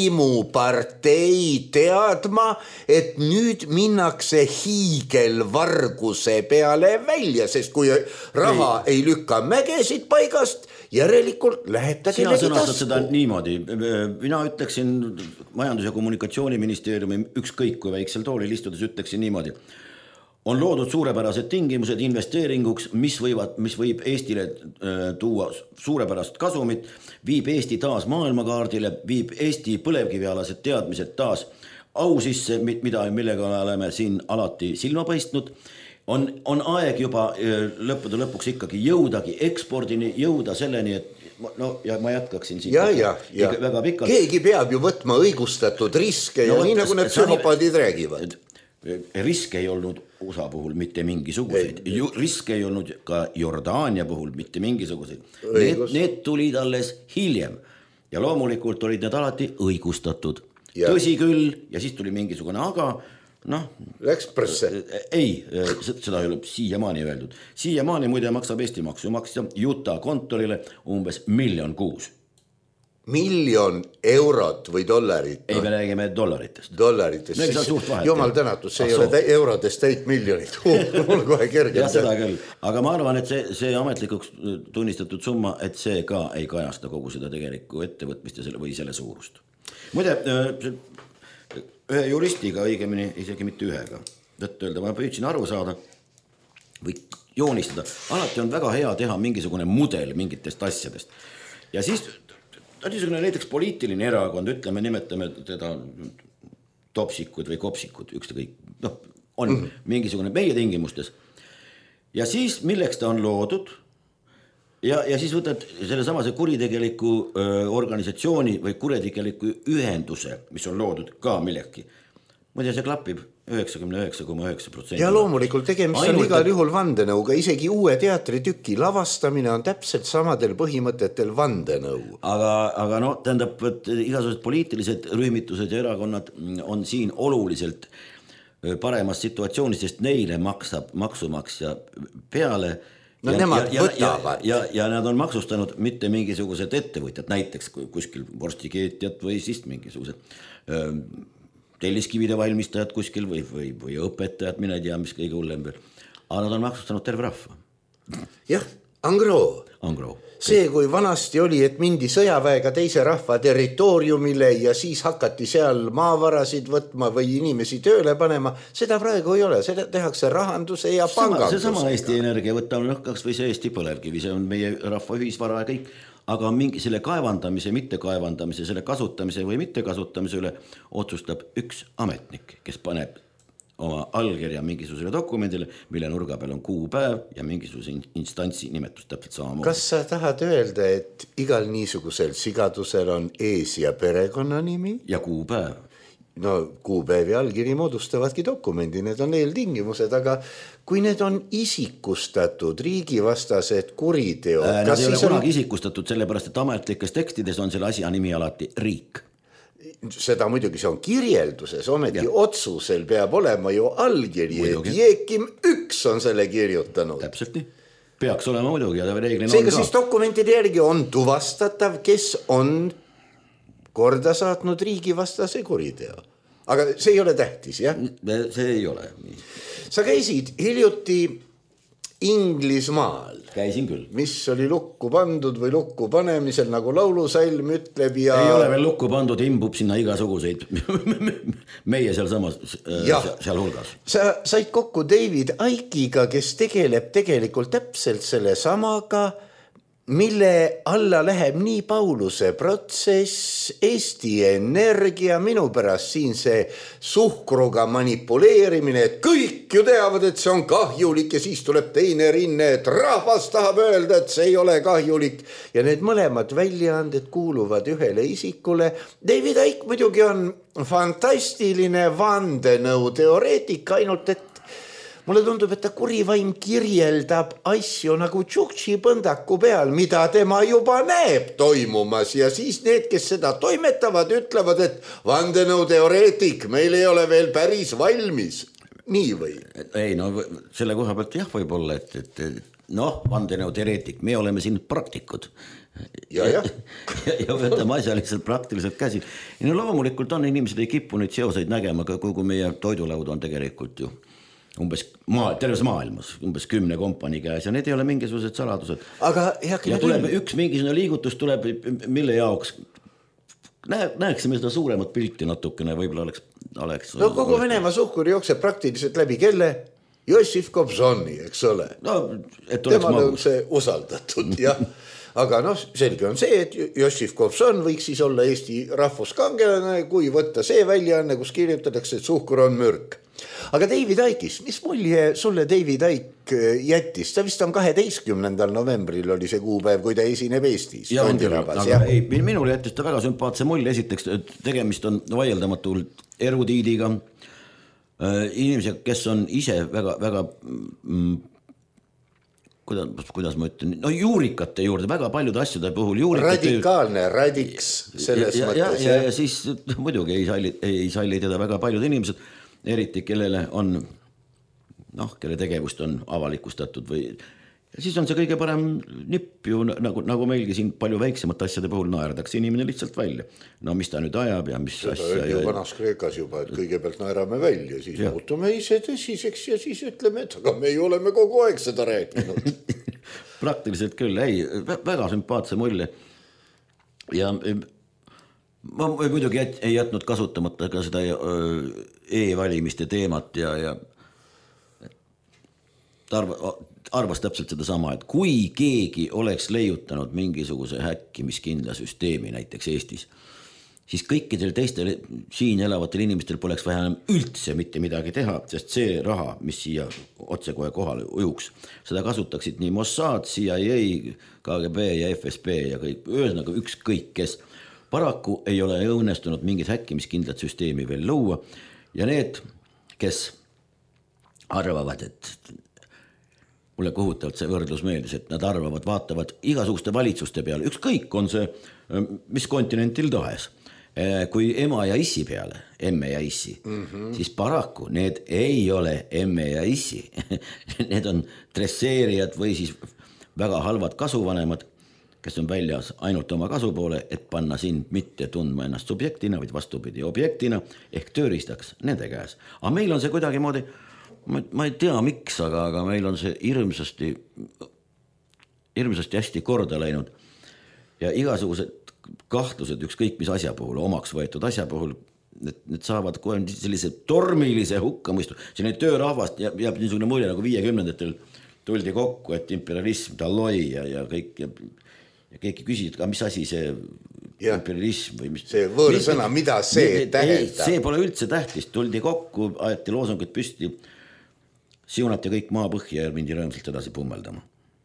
võimupartei teadma, et nüüd minnakse hiigelvarguse peale välja, sest kui raha ei lükka mägesid paigast, järelikult läheb ta kellegi tasku. Sina sõnastad seda niimoodi. Mina ütleksin Majandus- ja Kommunikatsiooniministeeriumi ükskõik kui väiksel toolil istudes ütleksin niimoodi. On loodud suurepärased tingimused investeeringuks, mis võib Eestile tuua suurepärast kasumit, viib Eesti taas maailmakaardile, viib Eesti põlevkivialased teadmised taas au sisse, millega oleme siin alati silma paistnud on aeg juba lõppude lõpuks ikkagi jõudagi ekspordini, jõuda selleni, et no ja ma jätkaksin siin väga pikalt. Keegi peab ju võtma õigustatud riske ja nii nagu need psühhopaadid räägivad. Riske ei olnud USA puhul mitte mingisuguseid. Riske ei olnud ka Jordaania puhul mitte mingisuguseid. Need tulid alles hiljem ja loomulikult olid need alati õigustatud. Tõsi küll ja siis tuli mingisugune aga läks presse. Ei, seda ei ole siiamaani öeldud. Siiamaani muide maksab Eesti maksumaksja Utah kontorile umbes 1 miljon kuus. 1 miljon eurot või dollarit? Ei, me räägime dollaritest. Jumal tänatud, see ei ole eurodest täit miljonit. Mul kohe kerge. Ja seda küll. Aga ma arvan, et see ametlikuks tunnistatud summa, et see ka ei kajasta kogu seda tegelikku ettevõtmist või selle suurust. Muide, ühe juristiga õigemini, isegi mitte ühega. Öelda, ma püüdsin aru saada või joonistada. Alati on väga hea teha mingisugune mudel mingitest asjadest. Ja siis ta on niisugune näiteks poliitiline erakond, ütleme, nimetame teda topsikud või kopsikud, ükskõik. On mingisugune meie tingimustes. Ja siis milleks ta on loodud ja siis võtad selle samase kuritegeliku organisatsiooni või kuritegeliku ühenduse, mis on loodud ka millegi. Muide, see klappib 99,9%. Ja loomulikult tegemist on igal juhul vandenõuga, isegi uue teatritüki lavastamine on täpselt samadel põhimõtetel vandenõu. Aga tähendab, et igasugused poliitilised rühmitused ja erakonnad on siin oluliselt paremas situatsioonis, sest neile maksab maksumaksja peale. Nemad võtavad. Ja nad on maksustanud mitte mingisugused ettevõtjad, näiteks kuskil vorstikeetjad või siis mingisugused telliskivide valmistajad kuskil või õpetajad, mine tea, mis kõige hullem veel. Aga nad on maksustanud terve rahva. Jah, Angro. See, kui vanasti oli, et mindi sõjaväega teise rahva territooriumile ja siis hakati seal maavarasid võtma või inimesi tööle panema, seda praegu ei ole, seda tehakse rahanduse ja pangandusega. See sama Eesti Energia võtame kas või see Eesti põlevkivi, see on meie rahva ühisvara ja kõik, aga mingi selle kaevandamise, mitte kaevandamise, selle kasutamise või mitte kasutamise üle otsustab üks ametnik, kes paneb oma allkirja mingisugusele dokumendile, mille nurga peal on kuupäev ja mingisuguse instantsi nimetus täpselt samamoodi. Kas sa tahad öelda, et igal niisugusel sigadusel on ees- ja perekonnanimi? Ja kuupäev. No kuupäev ja allkiri moodustavadki dokumendi, need on eeltingimused, aga kui need on isikustatud riigivastased kuriteod... Nad ei ole kunagi isikustatud, sellepärast, et ametlikes tekstides on selle asja nimi alati riik. Seda muidugi see on kirjelduses, ometi otsusel peab olema ju allkiri, et Jeekim 1 on selle kirjutanud. Täpselt nii. Peaks olema muidugi ja reeglina seega siis dokumentide järgi on tuvastatav, kes on korda saatnud riigivastase kuriteo. Aga see ei ole tähtis, jah? See ei ole. Sa käisid hiljuti Inglismaal. Käisin küll. Mis oli lukku pandud või lukku panemisel, nagu laulusalm ütleb ja... Ei ole veel lukku pandud, imbub sinna igasuguseid meie seal samas, seal hulgas. Sa said kokku David Icke'iga, kes tegeleb tegelikult täpselt selle samaga, mille alla läheb nii Pauluse protsess, Eesti Energia, minu pärast siin see suhkruga manipuleerimine, et kõik ju teavad, et see on kahjulik ja siis tuleb teine rinne, et rahvas tahab öelda, et see ei ole kahjulik ja need mõlemad väljaanded kuuluvad ühele isikule. David Icke muidugi on fantastiline vandenõu teoreetik, ainult et mulle tundub, et ta kurivaim kirjeldab asju nagu tšuktši põndaku peal, mida tema juba näeb toimumas ja siis need, kes seda toimetavad, ütlevad, et vandenõu teoreetik, meil ei ole veel päris valmis. Nii või? Ei, no selle koha pealt jah võib olla, et vandenõu teoreetik, me oleme siin praktikud. Ja võtame asja lihtsalt praktiliselt käsi. No loomulikult on inimesed ei kippu neid seoseid nägema, kogu meie toidulaud on tegelikult ju terves maailmas, umbes 10 kompanii käes ja need ei ole mingisugused saladused. Ja tuleb üks mingisugune liigutus tuleb, mille jaoks näeksime seda suuremat pilti natukene, võib-olla oleks... No kogu Venemaa suhkur jookseb praktiliselt läbi kelle? Jossif Kobzoni, eks ole. No, et tema on see usaldatud, jah. aga noh, selge on see, et Jossif Kobzon võiks siis olla Eesti rahvuskangelane, kui võtta see väljaanne, kus kirjutatakse, et suhkur on mürk. Aga David Icke'ist, mis mulje sulle David Icke jättis? Ta vist on 12. novembril oli see kuupäev, kui ta esineb Eestis. Ja, ei, minul jättis ta väga sümpaatse mulje. Esiteks tegemist on vaieldamatult erudiidiga, inimesed, kes on ise väga kuidas ma ütlen, no juurikate juurde, väga paljude asjade puhul radikaalne, radiks selles mõttes. Ja siis muidugi ei salli teda väga paljud inimesed, eriti kellele on, kelle tegevust on avalikustatud või ja siis on see kõige parem nipp ju, nagu meilgi siin palju väiksemate asjade puhul naerdakse inimene lihtsalt välja. No mis ta nüüd ajab ja mis seda asja. Seda vanas Kreekas juba, et kõigepealt naerame välja, siis muutume ise tõsiseks ja siis ütleme, et aga me ei oleme kogu aeg seda rääkinud. Praktiliselt küll, ei, väga sümpaatse mulje. Ja ma muidugi ei jätnud kasutamata ka seda e-valimiste teemat ja arvas täpselt seda sama, et kui keegi oleks leiutanud mingisuguse häkkimiskindla süsteemi näiteks Eestis, siis kõikidel teistel siin elavatel inimestel poleks vaja enam üldse mitte midagi teha, sest see raha, mis siia otsekohe kohale ujuks, seda kasutaksid nii Mossad, CIA, KGB ja FSB ja kõik, ühesõnaga ükskõik kes. Paraku ei ole õnnestunud mingit häkkimiskindlat süsteemi veel luua ja need, kes arvavad, et mulle kohutavalt see võrdlus meeldis, et nad arvavad, vaatavad igasuguste valitsuste peale, ükskõik on see mis kontinentil tahes. Kui ema ja issi peale, emme ja issi, siis paraku need ei ole emme ja issi. Need on dresseerijad või siis väga halvad kasuvanemad, kes on väljas ainult oma kasu poole, et panna sind mitte tundma ennast subjektina, vaid vastupidi objektina, ehk tööriistaks nende käes. Aga meil on see kuidagi moodi, ma ei tea miks, aga meil on see hirmsasti hästi korda läinud ja igasugused kahtlused ükskõik mis asja puhul, omaks võetud asja puhul, need saavad kohe sellise tormilise hukkamõistu. Selline töörahvast jääb niisugune mulje nagu 50-ndatel tuldi kokku, et imperialism, taloi ja kõik ja keegi küsisid, mis asi see imperialism või mis. See võõrsõna, mida see tähendab? See pole üldse tähtis, tuldi kokku, aeti loosungid püsti, siunati kõik maa põhja ja mindi rõõmsalt edasi pummeldama.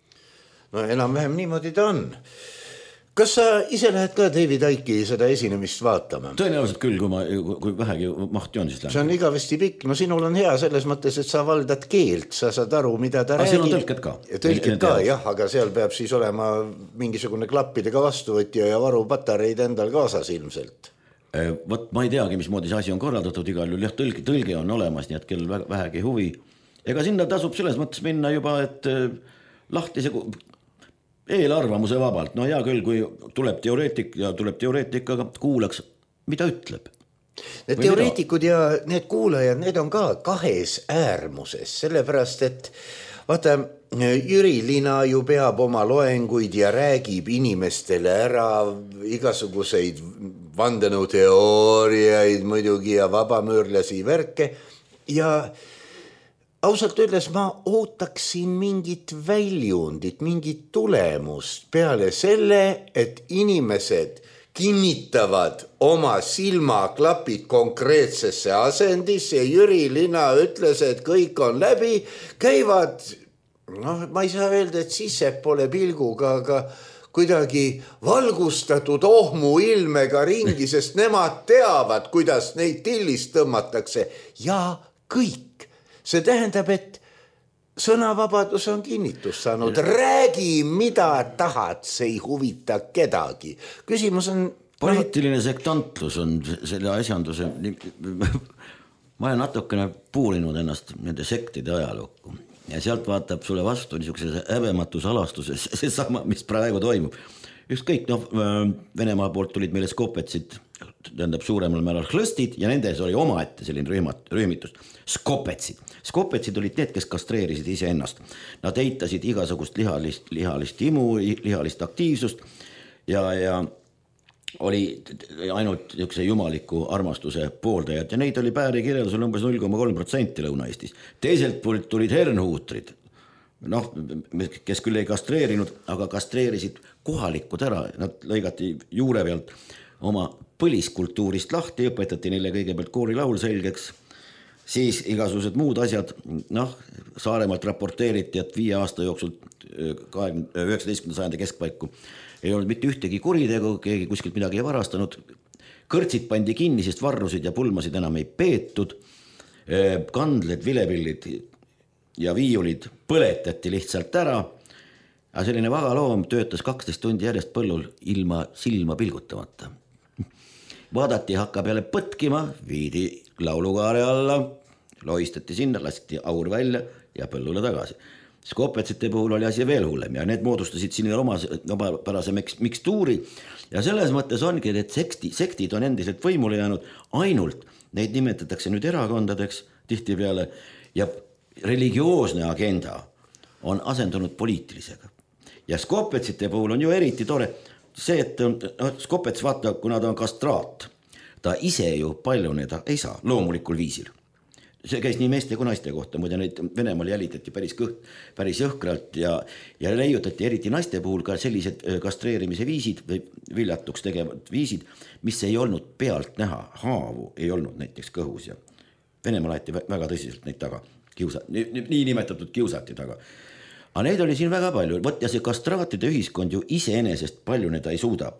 No enam-vähem niimoodi ta on. Kas sa ise lähed ka David Icke'i seda esinemist vaatama? Tõenäoliselt küll, kui vähegi mahti on siis lähed. See on igavesti pikk. No sinul on hea selles mõttes, et sa valdad keelt, sa saad aru, mida ta räägib. Seal on tõlked ka. Tõlked ka, jah, aga seal peab siis olema mingisugune klappidega vastuvõtja ja varupatareid endal kaasas ilmselt. Võt, ma ei teagi, mismoodi see asi on korraldatud igal juhul. Jah, tõlge on olemas, nii et kell vähegi huvi. Ega sinna tasub selles mõttes minna juba, et lahti see eelarvamuse vabalt. No hea küll, kui tuleb teoreetik ja tuleb teoreetikaga, kuulaks, mida ütleb. Need teoreetikud ja need kuulajad, need on ka kahes äärmuses, sellepärast, et vaata, Jüri Lina ju peab oma loenguid ja räägib inimestele ära igasuguseid vandenõuteooriaid muidugi ja vabamöörlasi värke ja ausalt öeldes ma ootaksin mingit väljundit, mingit tulemust peale selle, et inimesed kinnitavad oma silmaklapid konkreetsesse asendisse. Jüri Lina ütles, et kõik on läbi, käivad, ma ei saa öelda, et sisse pole pilguga, aga kuidagi valgustatud ohmu ilmega ringi, sest nemad teavad, kuidas neid tillist tõmmatakse ja kõik. See tähendab, et sõnavabadus on kinnitus saanud. Räägi, mida tahad, see ei huvita kedagi. Küsimus on... Poliitiline sektantlus on selle asjanduse... Ma olen natukene puurinud ennast nende sektide ajalukku. Ja sealt vaatab sulle vastu niisuguse häbematus alastuses see sama, mis praegu toimub. Ükskõik, Venemaa poolt tulid meile skopetsid, tähendab suuremal määral hlõstid ja nendes oli omaette selline rühmitus. Skopetsid olid need, kes kastreerisid ise ennast. Nad eitasid igasugust lihalist imu, lihalist aktiivsust ja oli ainult jumaliku armastuse pooldajad ja neid oli pääri kirjeldusel umbes 0,3% Lõuna-Eestis. Teiselt poolt tulid hernhuutrid, noh, kes küll ei kastreerinud, aga kastreerisid kohalikud ära, nad lõigati juure pealt oma põliskultuurist lahti, õpetati neile kõigepealt koorilaul selgeks, siis igasugused muud asjad, noh, Saaremaalt raporteeriti, et 5 aasta jooksul 19. sajandi keskpaiku ei olnud mitte ühtegi kuritegu, keegi kuskilt midagi ei varastanud, kõrtsid pandi kinni, sest varrusid ja pulmasid enam ei peetud, kandled, vilepillid ja viiulid põletati lihtsalt ära, aga selline vagaloom töötas 12 tundi järjest põllul ilma silma pilgutamata. Vaadati hakka peale põtkima, viidi laulukaare alla, loistati sinna, lasti aur välja ja põllule tagasi. Skopetsite puhul oli asi veel hullem ja need moodustasid sinna oma pärase mikstuuri ja selles mõttes ongi, et sektid on endiselt võimule jäänud, ainult neid nimetatakse nüüd erakondadeks tihtipeale ja religioosne agenda on asendunud poliitilisega. Ja Skopetsite puhul on ju eriti tore see, et Skopets vaata, kuna ta on kastraat, ta ise ju paljuneda ei saa loomulikul viisil. See käis nii meeste kui naiste kohta, muide neid Venemaal jälitati päris jõhkralt ja leiutati eriti naiste puhul ka sellised kastreerimise viisid või viljatuks tegevad viisid, mis ei olnud pealt näha, haavu ei olnud näiteks kõhus ja Venemaal aeti väga tõsiselt neid taga, nii nimetatud kiusati taga. Aga neid oli siin väga palju, võt ja see kastraatide ühiskond ju iseenesest paljuneda ei suuda.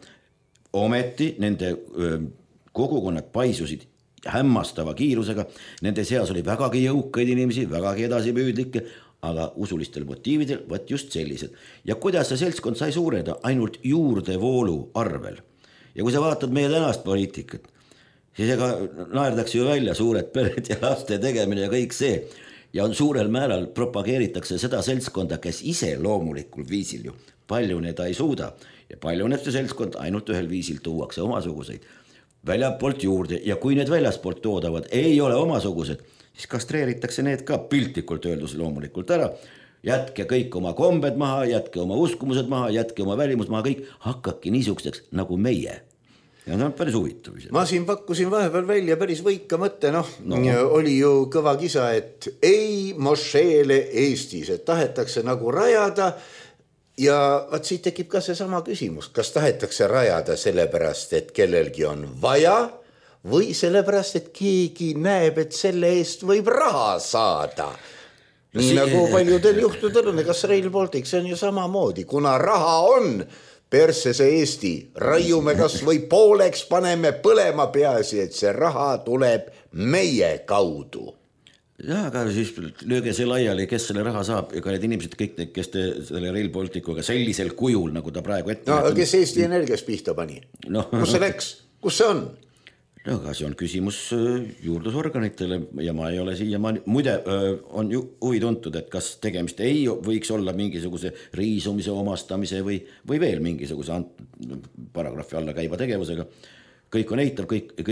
Ometi nende kogukonnad paisusid hämmastava kiirusega, nende seas oli vägagi jõukaid inimesi, vägagi edasipüüdlikke, aga usulistel motiividel võt just sellised. Ja kuidas see seltskond sai suureda? Ainult juurdevoolu arvel. Ja kui sa vaatad meie tänast poliitikat, siis ega naerdakse ju välja suured pered ja laste tegemine ja kõik see. Ja on suurel määral propageeritakse seda seltskonda, kes ise loomulikul viisil ju paljuneda ei suuda. Ja paljuneb see seltskond ainult ühel viisil tuuakse omasuguseid väljapoolt juurde ja kui need väljaspoolt toodavad ei ole omasugused, siis kastreeritakse need ka piltlikult öeldus loomulikult ära. Jätke kõik oma kombed maha, jätke oma uskumused maha, jätke oma välimus maha, kõik hakkabki niisugusteks nagu meie. Ja see on päris huvitav. Ma siin pakkusin vahepeal välja päris võika mõtte, oli ju kõva kisa, et ei mošeele Eestis, et tahetakse nagu rajada. Ja vaat siit tekib ka see sama küsimus, kas tahetakse rajada sellepärast, et kellelgi on vaja või sellepärast, et keegi näeb, et selle eest võib raha saada. Nii nagu paljudel juhtudel on, kas Rail Baltic, see on ju samamoodi, kuna raha on perse see Eesti, raiume kas või pooleks, paneme põlema peasi, et see raha tuleb meie kaudu. Ja, aga siis lööge see laiali, kes selle raha saab, ega need inimesed kõik, kes selle Rail Balticuga sellisel kujul, nagu ta praegu ette. No, kes Eesti Energias pihta pani? Kus see läks? Kus see on? No, aga see on küsimus juurdusorganitele ja ma ei ole siia, muide on ju huvi tuntud, et kas tegemist ei võiks olla mingisuguse riisumise omastamise või veel mingisuguse paragrahvi alla käiva tegevusega. Kõik on eitav,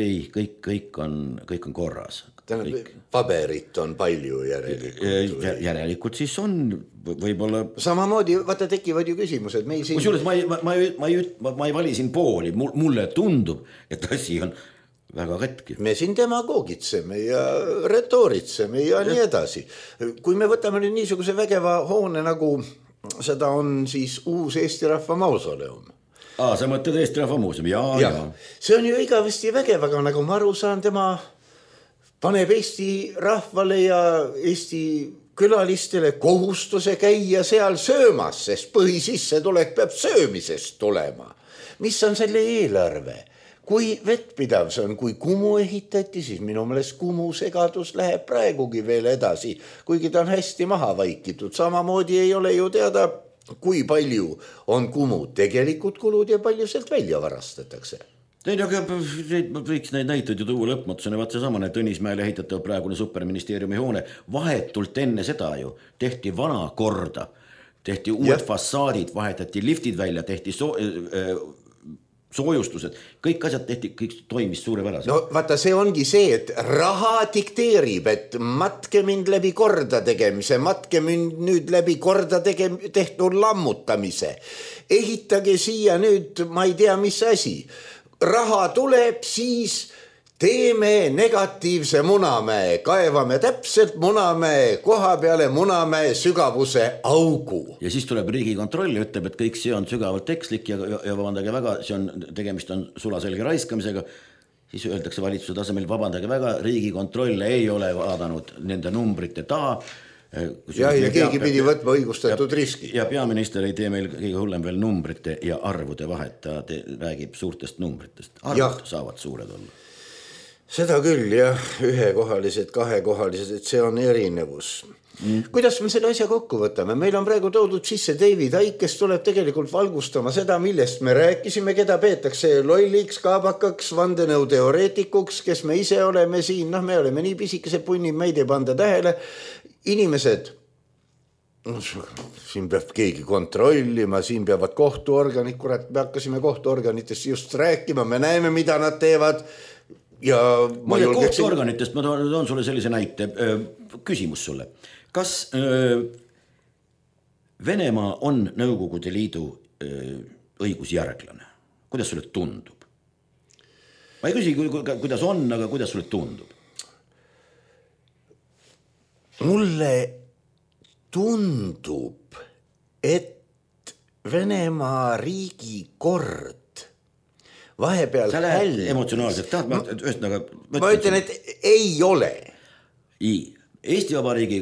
kõik on korras. Paberit on palju järelikult. Järelikult siis on võib-olla. Samamoodi, vaata tekivad ju küsimused. Kusjuures ma ei vali siin pooli, mulle tundub, et asi on väga katki. Me siin demagoogitseme ja retooritseme ja nii edasi. Kui me võtame nüüd niisuguse vägeva hoone, nagu seda on siis uus Eesti Rahva Mausoleum. Sa mõtled Eesti Rahva Muuseum, ja. See on ju igavesti vägev, aga nagu ma aru saan, tema paneb Eesti rahvale ja Eesti külalistele kohustuse käia seal söömas, sest põhisissetulek peab söömisest tulema. Mis on selle eelarve? Kui vettpidav see on, kui Kumu ehitati, siis minu meelest Kumu segadus läheb praegugi veel edasi, kuigi ta on hästi maha vaikitud. Samamoodi ei ole ju teada, kui palju on Kumu tegelikud kulud ja palju sealt välja varastatakse. Võiks neid näitud ju tuua lõpmatusena, vaat see samane Tõnismäele ehitatav praegune superministeeriumi hoone, vahetult enne seda ju tehti vana korda, tehti uued fassaadid, vahetati liftid välja, tehti soojustused, kõik asjad tehti, kõik toimis suurepäraselt. No vaata, see ongi see, et raha dikteerib, et matke mind läbi korda tegemise, matke mind nüüd läbi korda tehtud lammutamise. Ehitage siia nüüd, ma ei tea, mis asi. Raha tuleb, siis teeme negatiivse Munamäe, kaevame täpselt Munamäe koha peale Munamäe sügavuse augu. Ja siis tuleb Riigikontroll ja ütleb, et kõik see on sügavalt ekslik ja vabandage väga, tegemist on sulaselge raiskamisega. Siis öeldakse valitsuse tasemel, vabandage väga, Riigikontroll ei ole vaadanud nende numbrite taha. Ja keegi pidi võtma õigustatud riski. Ja peaminister ei tee meil kõige hullem veel numbrite ja arvude vahet, ta räägib suurtest numbritest. Arvud saavad suured olla. Seda küll, jah, ühekohalised, kahekohalised, et see on erinevus. Kuidas me selle asja kokku võtame? Meil on praegu toodud sisse David Icke, kes tuleb tegelikult valgustama seda, millest me rääkisime, keda peetakse lolliks, kaabakaks, vandenõuteoreetikuks, kes me ise oleme siin, me oleme nii pisikese punni, meid ei panda tähele. Inimesed, siin peab keegi kontrollima, siin peavad kohtuorganid, kurat, me hakkasime kohtuorganitest just rääkima, me näeme, mida nad teevad. Ja kohtuorganitest ma toon sulle sellise näite. Küsimus sulle. Kas Venemaa on Nõukogude Liidu õigusjärglane? Kuidas sulle tundub? Ma ei küsi, kuidas on, aga kuidas sulle tundub? Mulle tundub, et Venemaa riigikord vahepeal sa lähed emotsionaalselt ma ütlen, et ei ole. Eesti Vabariigi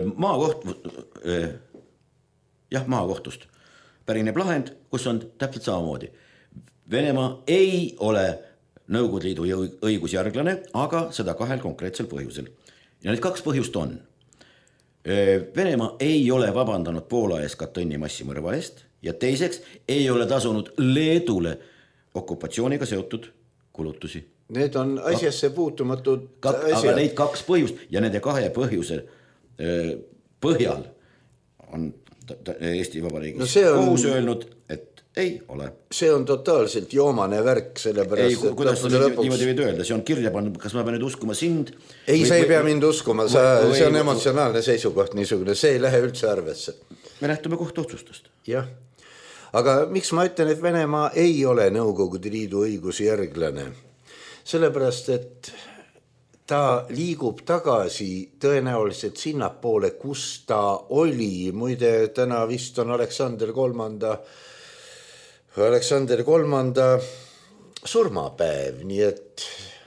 maakohtust pärineb lahend, kus on täpselt samamoodi. Venemaa ei ole Nõukogude Liidu õigusjärglane, aga seda kahel konkreetsel põhjusel. Ja need kaks põhjust on. Venemaa ei ole vabandanud Poola ees Katõni massimõrva eest ja teiseks ei ole tasunud Leedule okupatsiooniga seotud kulutusi. Need on asjasse puutumatud asjad. Aga neid kaks põhjust ja nende kahe põhjuse põhjal on Eesti Vabariigis kohus öelnud, et ei ole. See on totaalselt joomane värk, sellepärast... Ei, kuidas niimoodi võid öelda? See on kirja pannud, kas ma pean nüüd uskuma sind? Ei, sa ei pea mind uskuma, see on emotsionaalne seisukoht niisugune, see ei lähe üldse arvesse. Me lähtume kohtuotsustest. Jah. Aga miks ma ütlen, et Venemaa ei ole Nõukogude Liidu õigusjärglane? Sellepärast, et ta liigub tagasi tõenäoliselt sinnapoole, kus ta oli. Muide, täna vist on Aleksander III surmapäev, nii et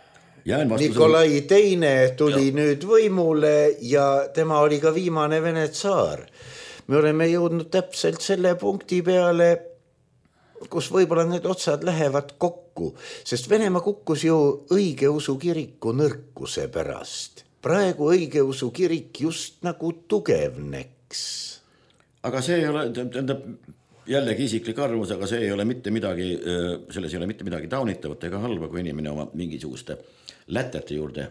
Nikolai II tuli nüüd võimule ja tema oli ka viimane Vene tsaar. Me oleme jõudnud täpselt selle punkti peale, kus võib-olla need otsad lähevad kokku, sest Venemaa kukkus ju õigeusu kiriku nõrkuse pärast. Praegu õigeusu kirik just nagu tugevneks. Aga see ei ole, jällegi isiklik arvamus, aga see ei ole mitte midagi, selles ei ole mitte midagi taunitavat ega halba, kui inimene oma mingisuguste lätete juurde.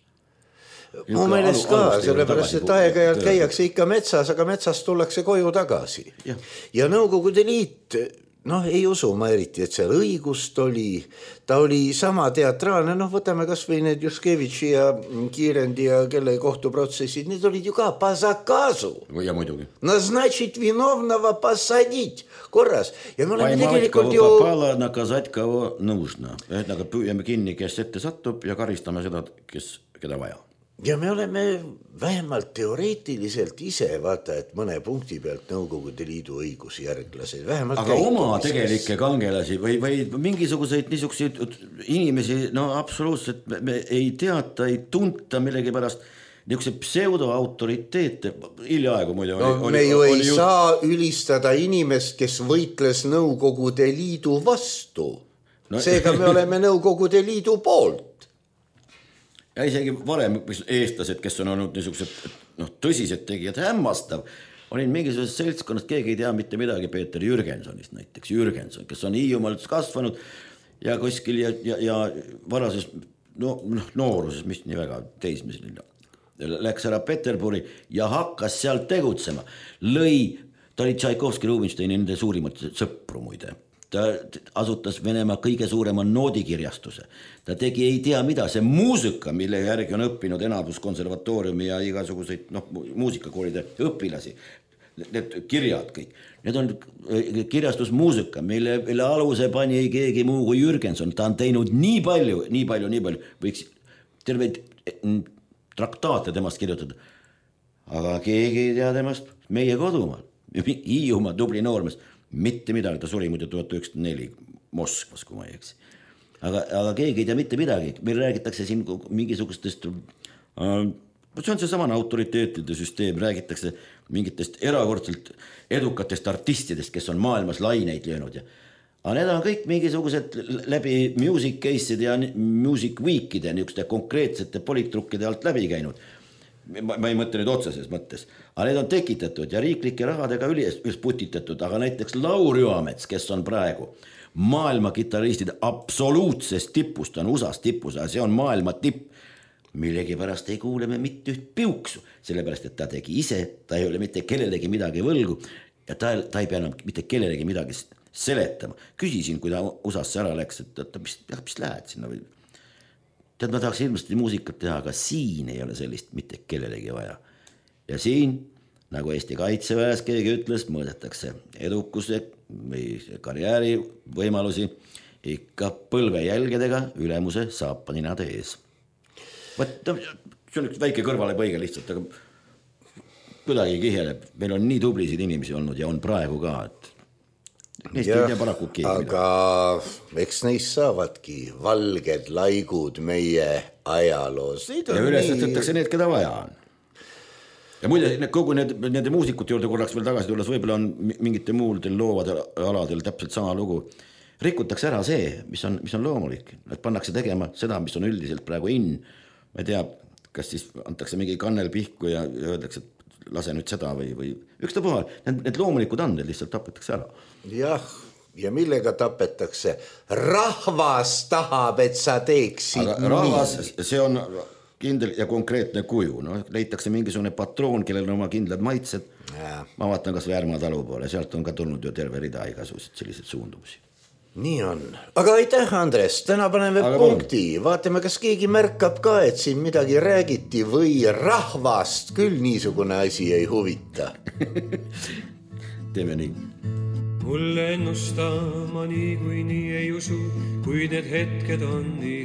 Mu meelest ka, sellepärast, et aeg-ajalt käiakse ikka metsas, aga metsast tullakse koju tagasi. Ja Nõukogude Liit, ei usu ma eriti, et seal õigust oli. Ta oli sama teatraalne, võtame kas või need Juskevitši ja Kiirendi ja kelle kohtuprotsessid, need olid ju ka по заказу. Ja muidugi. Значит, виновного посадить korras. Ja me oleme tegelikult ju... Попало наказать, кого нужно. Ühesõnaga püüame kinni, kes ette satub ja karistame seda, keda vaja. Ja me oleme vähemalt teoreetiliselt ise vaata, et mõne punkti pealt Nõukogude Liidu õigusjärglased. Aga oma tegelikke kangelasi või mingisuguseid niisuguseid inimesi, absoluutselt me ei teata, ei tunta millegi pärast niisuguse pseudoautoriteete. Hiljaaegu muide me ju ei saa ülistada inimest, kes võitles Nõukogude Liidu vastu. Seega me oleme Nõukogude Liidu poolt. Ja isegi varem eestlased, kes on olnud niisugused tõsised tegijad, hämmastav, olin mingisugusest seltskonnast, keegi ei tea mitte midagi Peeter Jürgensonist näiteks, kes on Hiiumaal kasvanud ja kuskil ja varases nooruses, mis nii väga teismisel, läks ära Peterburi ja hakkas seal tegutsema. Ta oli Tšaikovski, Rubinsteini nende suurimad sõpru muide. Ta asutas Venemaa kõige suurema noodikirjastuse. Ta tegi ei tea mida, see muusika, mille järgi on õppinud enamus konservatooriumi ja igasuguseid muusikakoolide õpilasi. Need kirjad kõik. Need on kirjastusmuusika, mille aluse pani keegi muu kui Jürgenson. Ta on teinud nii palju. Võiks terveid traktaate temast kirjutada. Aga keegi ei tea temast meie kodumaal. Hiiumaa tubli noormees, mitte midagi, ta suri muidu 1904 Moskvas, kui ma ei eksi. Aga keegi ei tea mitte midagi, meil räägitakse siin mingisugustest, see on see samane autoriteetide süsteem, räägitakse mingitest erakordselt edukatest artistidest, kes on maailmas laineid löönud. Aga need on kõik mingisugused läbi music case'id ja music week'ide niisuguste konkreetsete politrukkide alt läbi käinud. Ma ei mõtle nüüd otseses mõttes, aga need on tekitatud ja riiklike rahadega üles putitatud, aga näiteks Laur Joamets, kes on praegu maailma kitaristide absoluutses tipus, ta on USAs tipus, aga see on maailma tipp, millegi pärast ei kuule me mitte üht piuksu, sellepärast, et ta tegi ise, ta ei ole mitte kellelegi midagi võlgu ja ta ei pea enam mitte kellelegi midagi seletama. Küsisin, kui ta USAsse ära läks, et mis lähed sinna või? Tead, ma tahaks ilmselt muusikat teha, aga siin ei ole sellist mitte kellelegi vaja. Ja siin, nagu Eesti Kaitseväes keegi ütles, mõõdetakse edukuse või karjääri võimalusi ikka põlvejälgedega ülemuse saapaninade ees. See on üks väike kõrvalepõige lihtsalt, aga kuidagi kiheleb. Meil on nii tublisid inimesi olnud ja on praegu ka, et aga eks neist saavadki valged laigud meie ajaloos. Ja üles tõstetakse need, keda vaja on. Ja muide, kogu nende muusikute juurde korraks veel tagasi tulles, võib-olla on mingite muudel loovadel aladel täpselt sama lugu. Rikutakse ära see, mis on loomulik. Nad pannakse tegema seda, mis on üldiselt praegu Ma ei tea, kas siis antakse mingi kannel pihku ja öeldakse, et lase nüüd seda või üks ta puhal. Need loomulikud anded lihtsalt tapetakse ära. Jah, ja millega tapetakse? Rahvas tahab, et sa teeksid aga rahvas, see on kindel ja konkreetne kuju. No, leitakse mingisugune patroon, kellel on oma kindlad maitsed. Ja. Ma vaatan kas Väärmaa talu poole, sealt on ka tulnud ju terve rida igasugused sellised suundumusi. Nii on. Aga aitäh, Andres, täna paneme punkti. Vaatame, kas keegi märkab ka, et siin midagi räägiti või rahvast küll niisugune asi ei huvita. Teeme nii. Mulle ennustama nii kui nii ei usu, kui need hetked on nii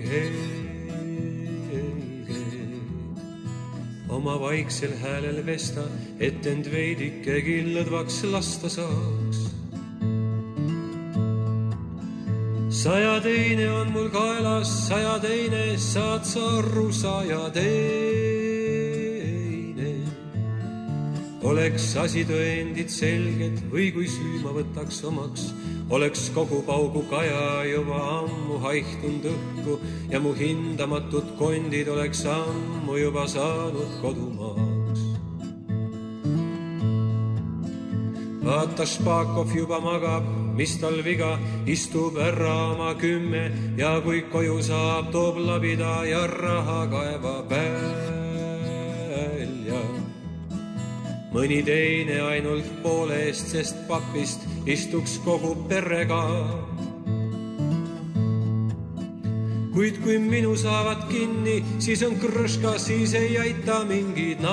helged. Oma vaiksel häälel vesta, et end veidike killadvaks lasta saaks. 100 teine on mul kaelas, 100 teine saad sa arru, 100 teine. Oleks asi tõendid selged või kui süüma võtaks omaks, oleks kogu paugu kaja juba ammu haihtund õhku ja mu hindamatud kondid oleks ammu juba saanud kodumaaks. Vaata Špakov juba magab, mis tal viga, istub ära oma 10 ja kui koju saab, toob labida ja raha kaevab välja. Mõni teine ainult poole eest, sest papist istuks kogu perega. Kuid kui minu saavad kinni, siis on krõška, siis ei aita mingid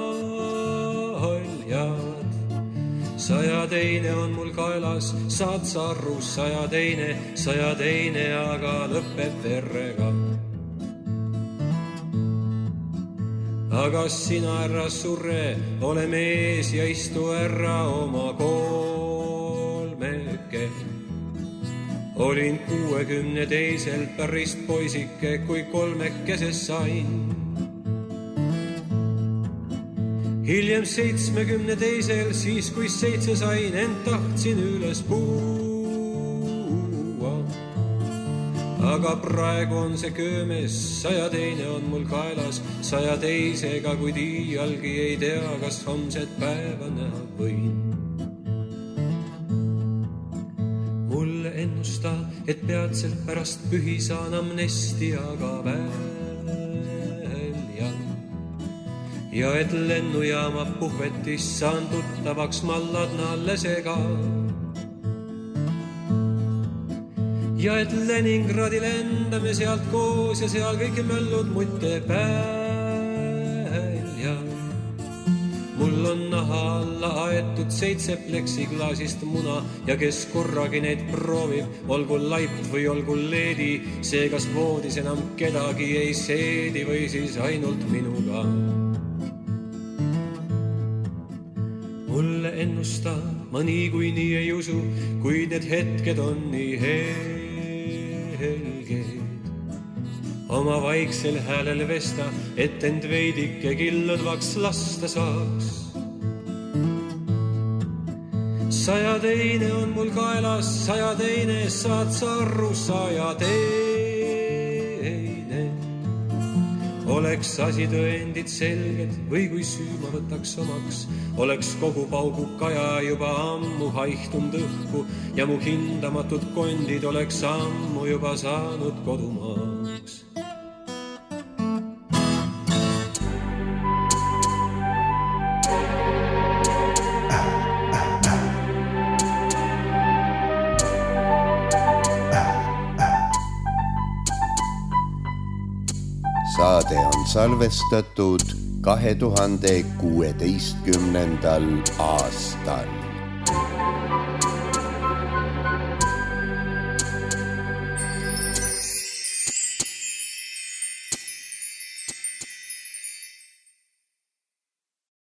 naljad. 100 teine on mul kaelas, saad sa arru, 100 teine, aga lõpeb verrega. Aga sina ära surre, ole mees ja istu ära oma kolmeke. Olin 62 pärist poisike, kui kolmekese sain. Hiljem 72, siis kui 7 sain, ent tahtsin üles puua. Aga praegu on see köömes, 100 teine on mul kaelas, 100 teisega, kuid iialgi ei tea, kas homset päeva näha võin. Mulle ennusta, et peatselt pärast pühi saan amnestiaga välja. Ja et lennujaama puhvetis saan tuttavaks Malladna lesega. Ja et Leningradi lendame sealt koos ja seal kõik möllud mutte välja. Mul on naha alla aetud 7 pleksiklaasist muna ja kes korragi neid proovib, olgu laip või olgu leedi, see kas voodis enam kedagi ei seedi või siis ainult minuga. Mulle ennusta, ma niikuinii ei usu, kuid need hetked on nii helged. Oma vaiksel häälel vesta, et end veidike killudvaks lasta saaks. 102 on mul kaelas, 102 saad sa aru, 102. Oleks asi tõendid selged või kui süü ma võtaks omaks, oleks kogu paugu kaja juba ammu haihtunud õhku ja mu hindamatud kondid oleks ammu juba saanud kodumaaks. Saade on salvestatud 2016. aastal.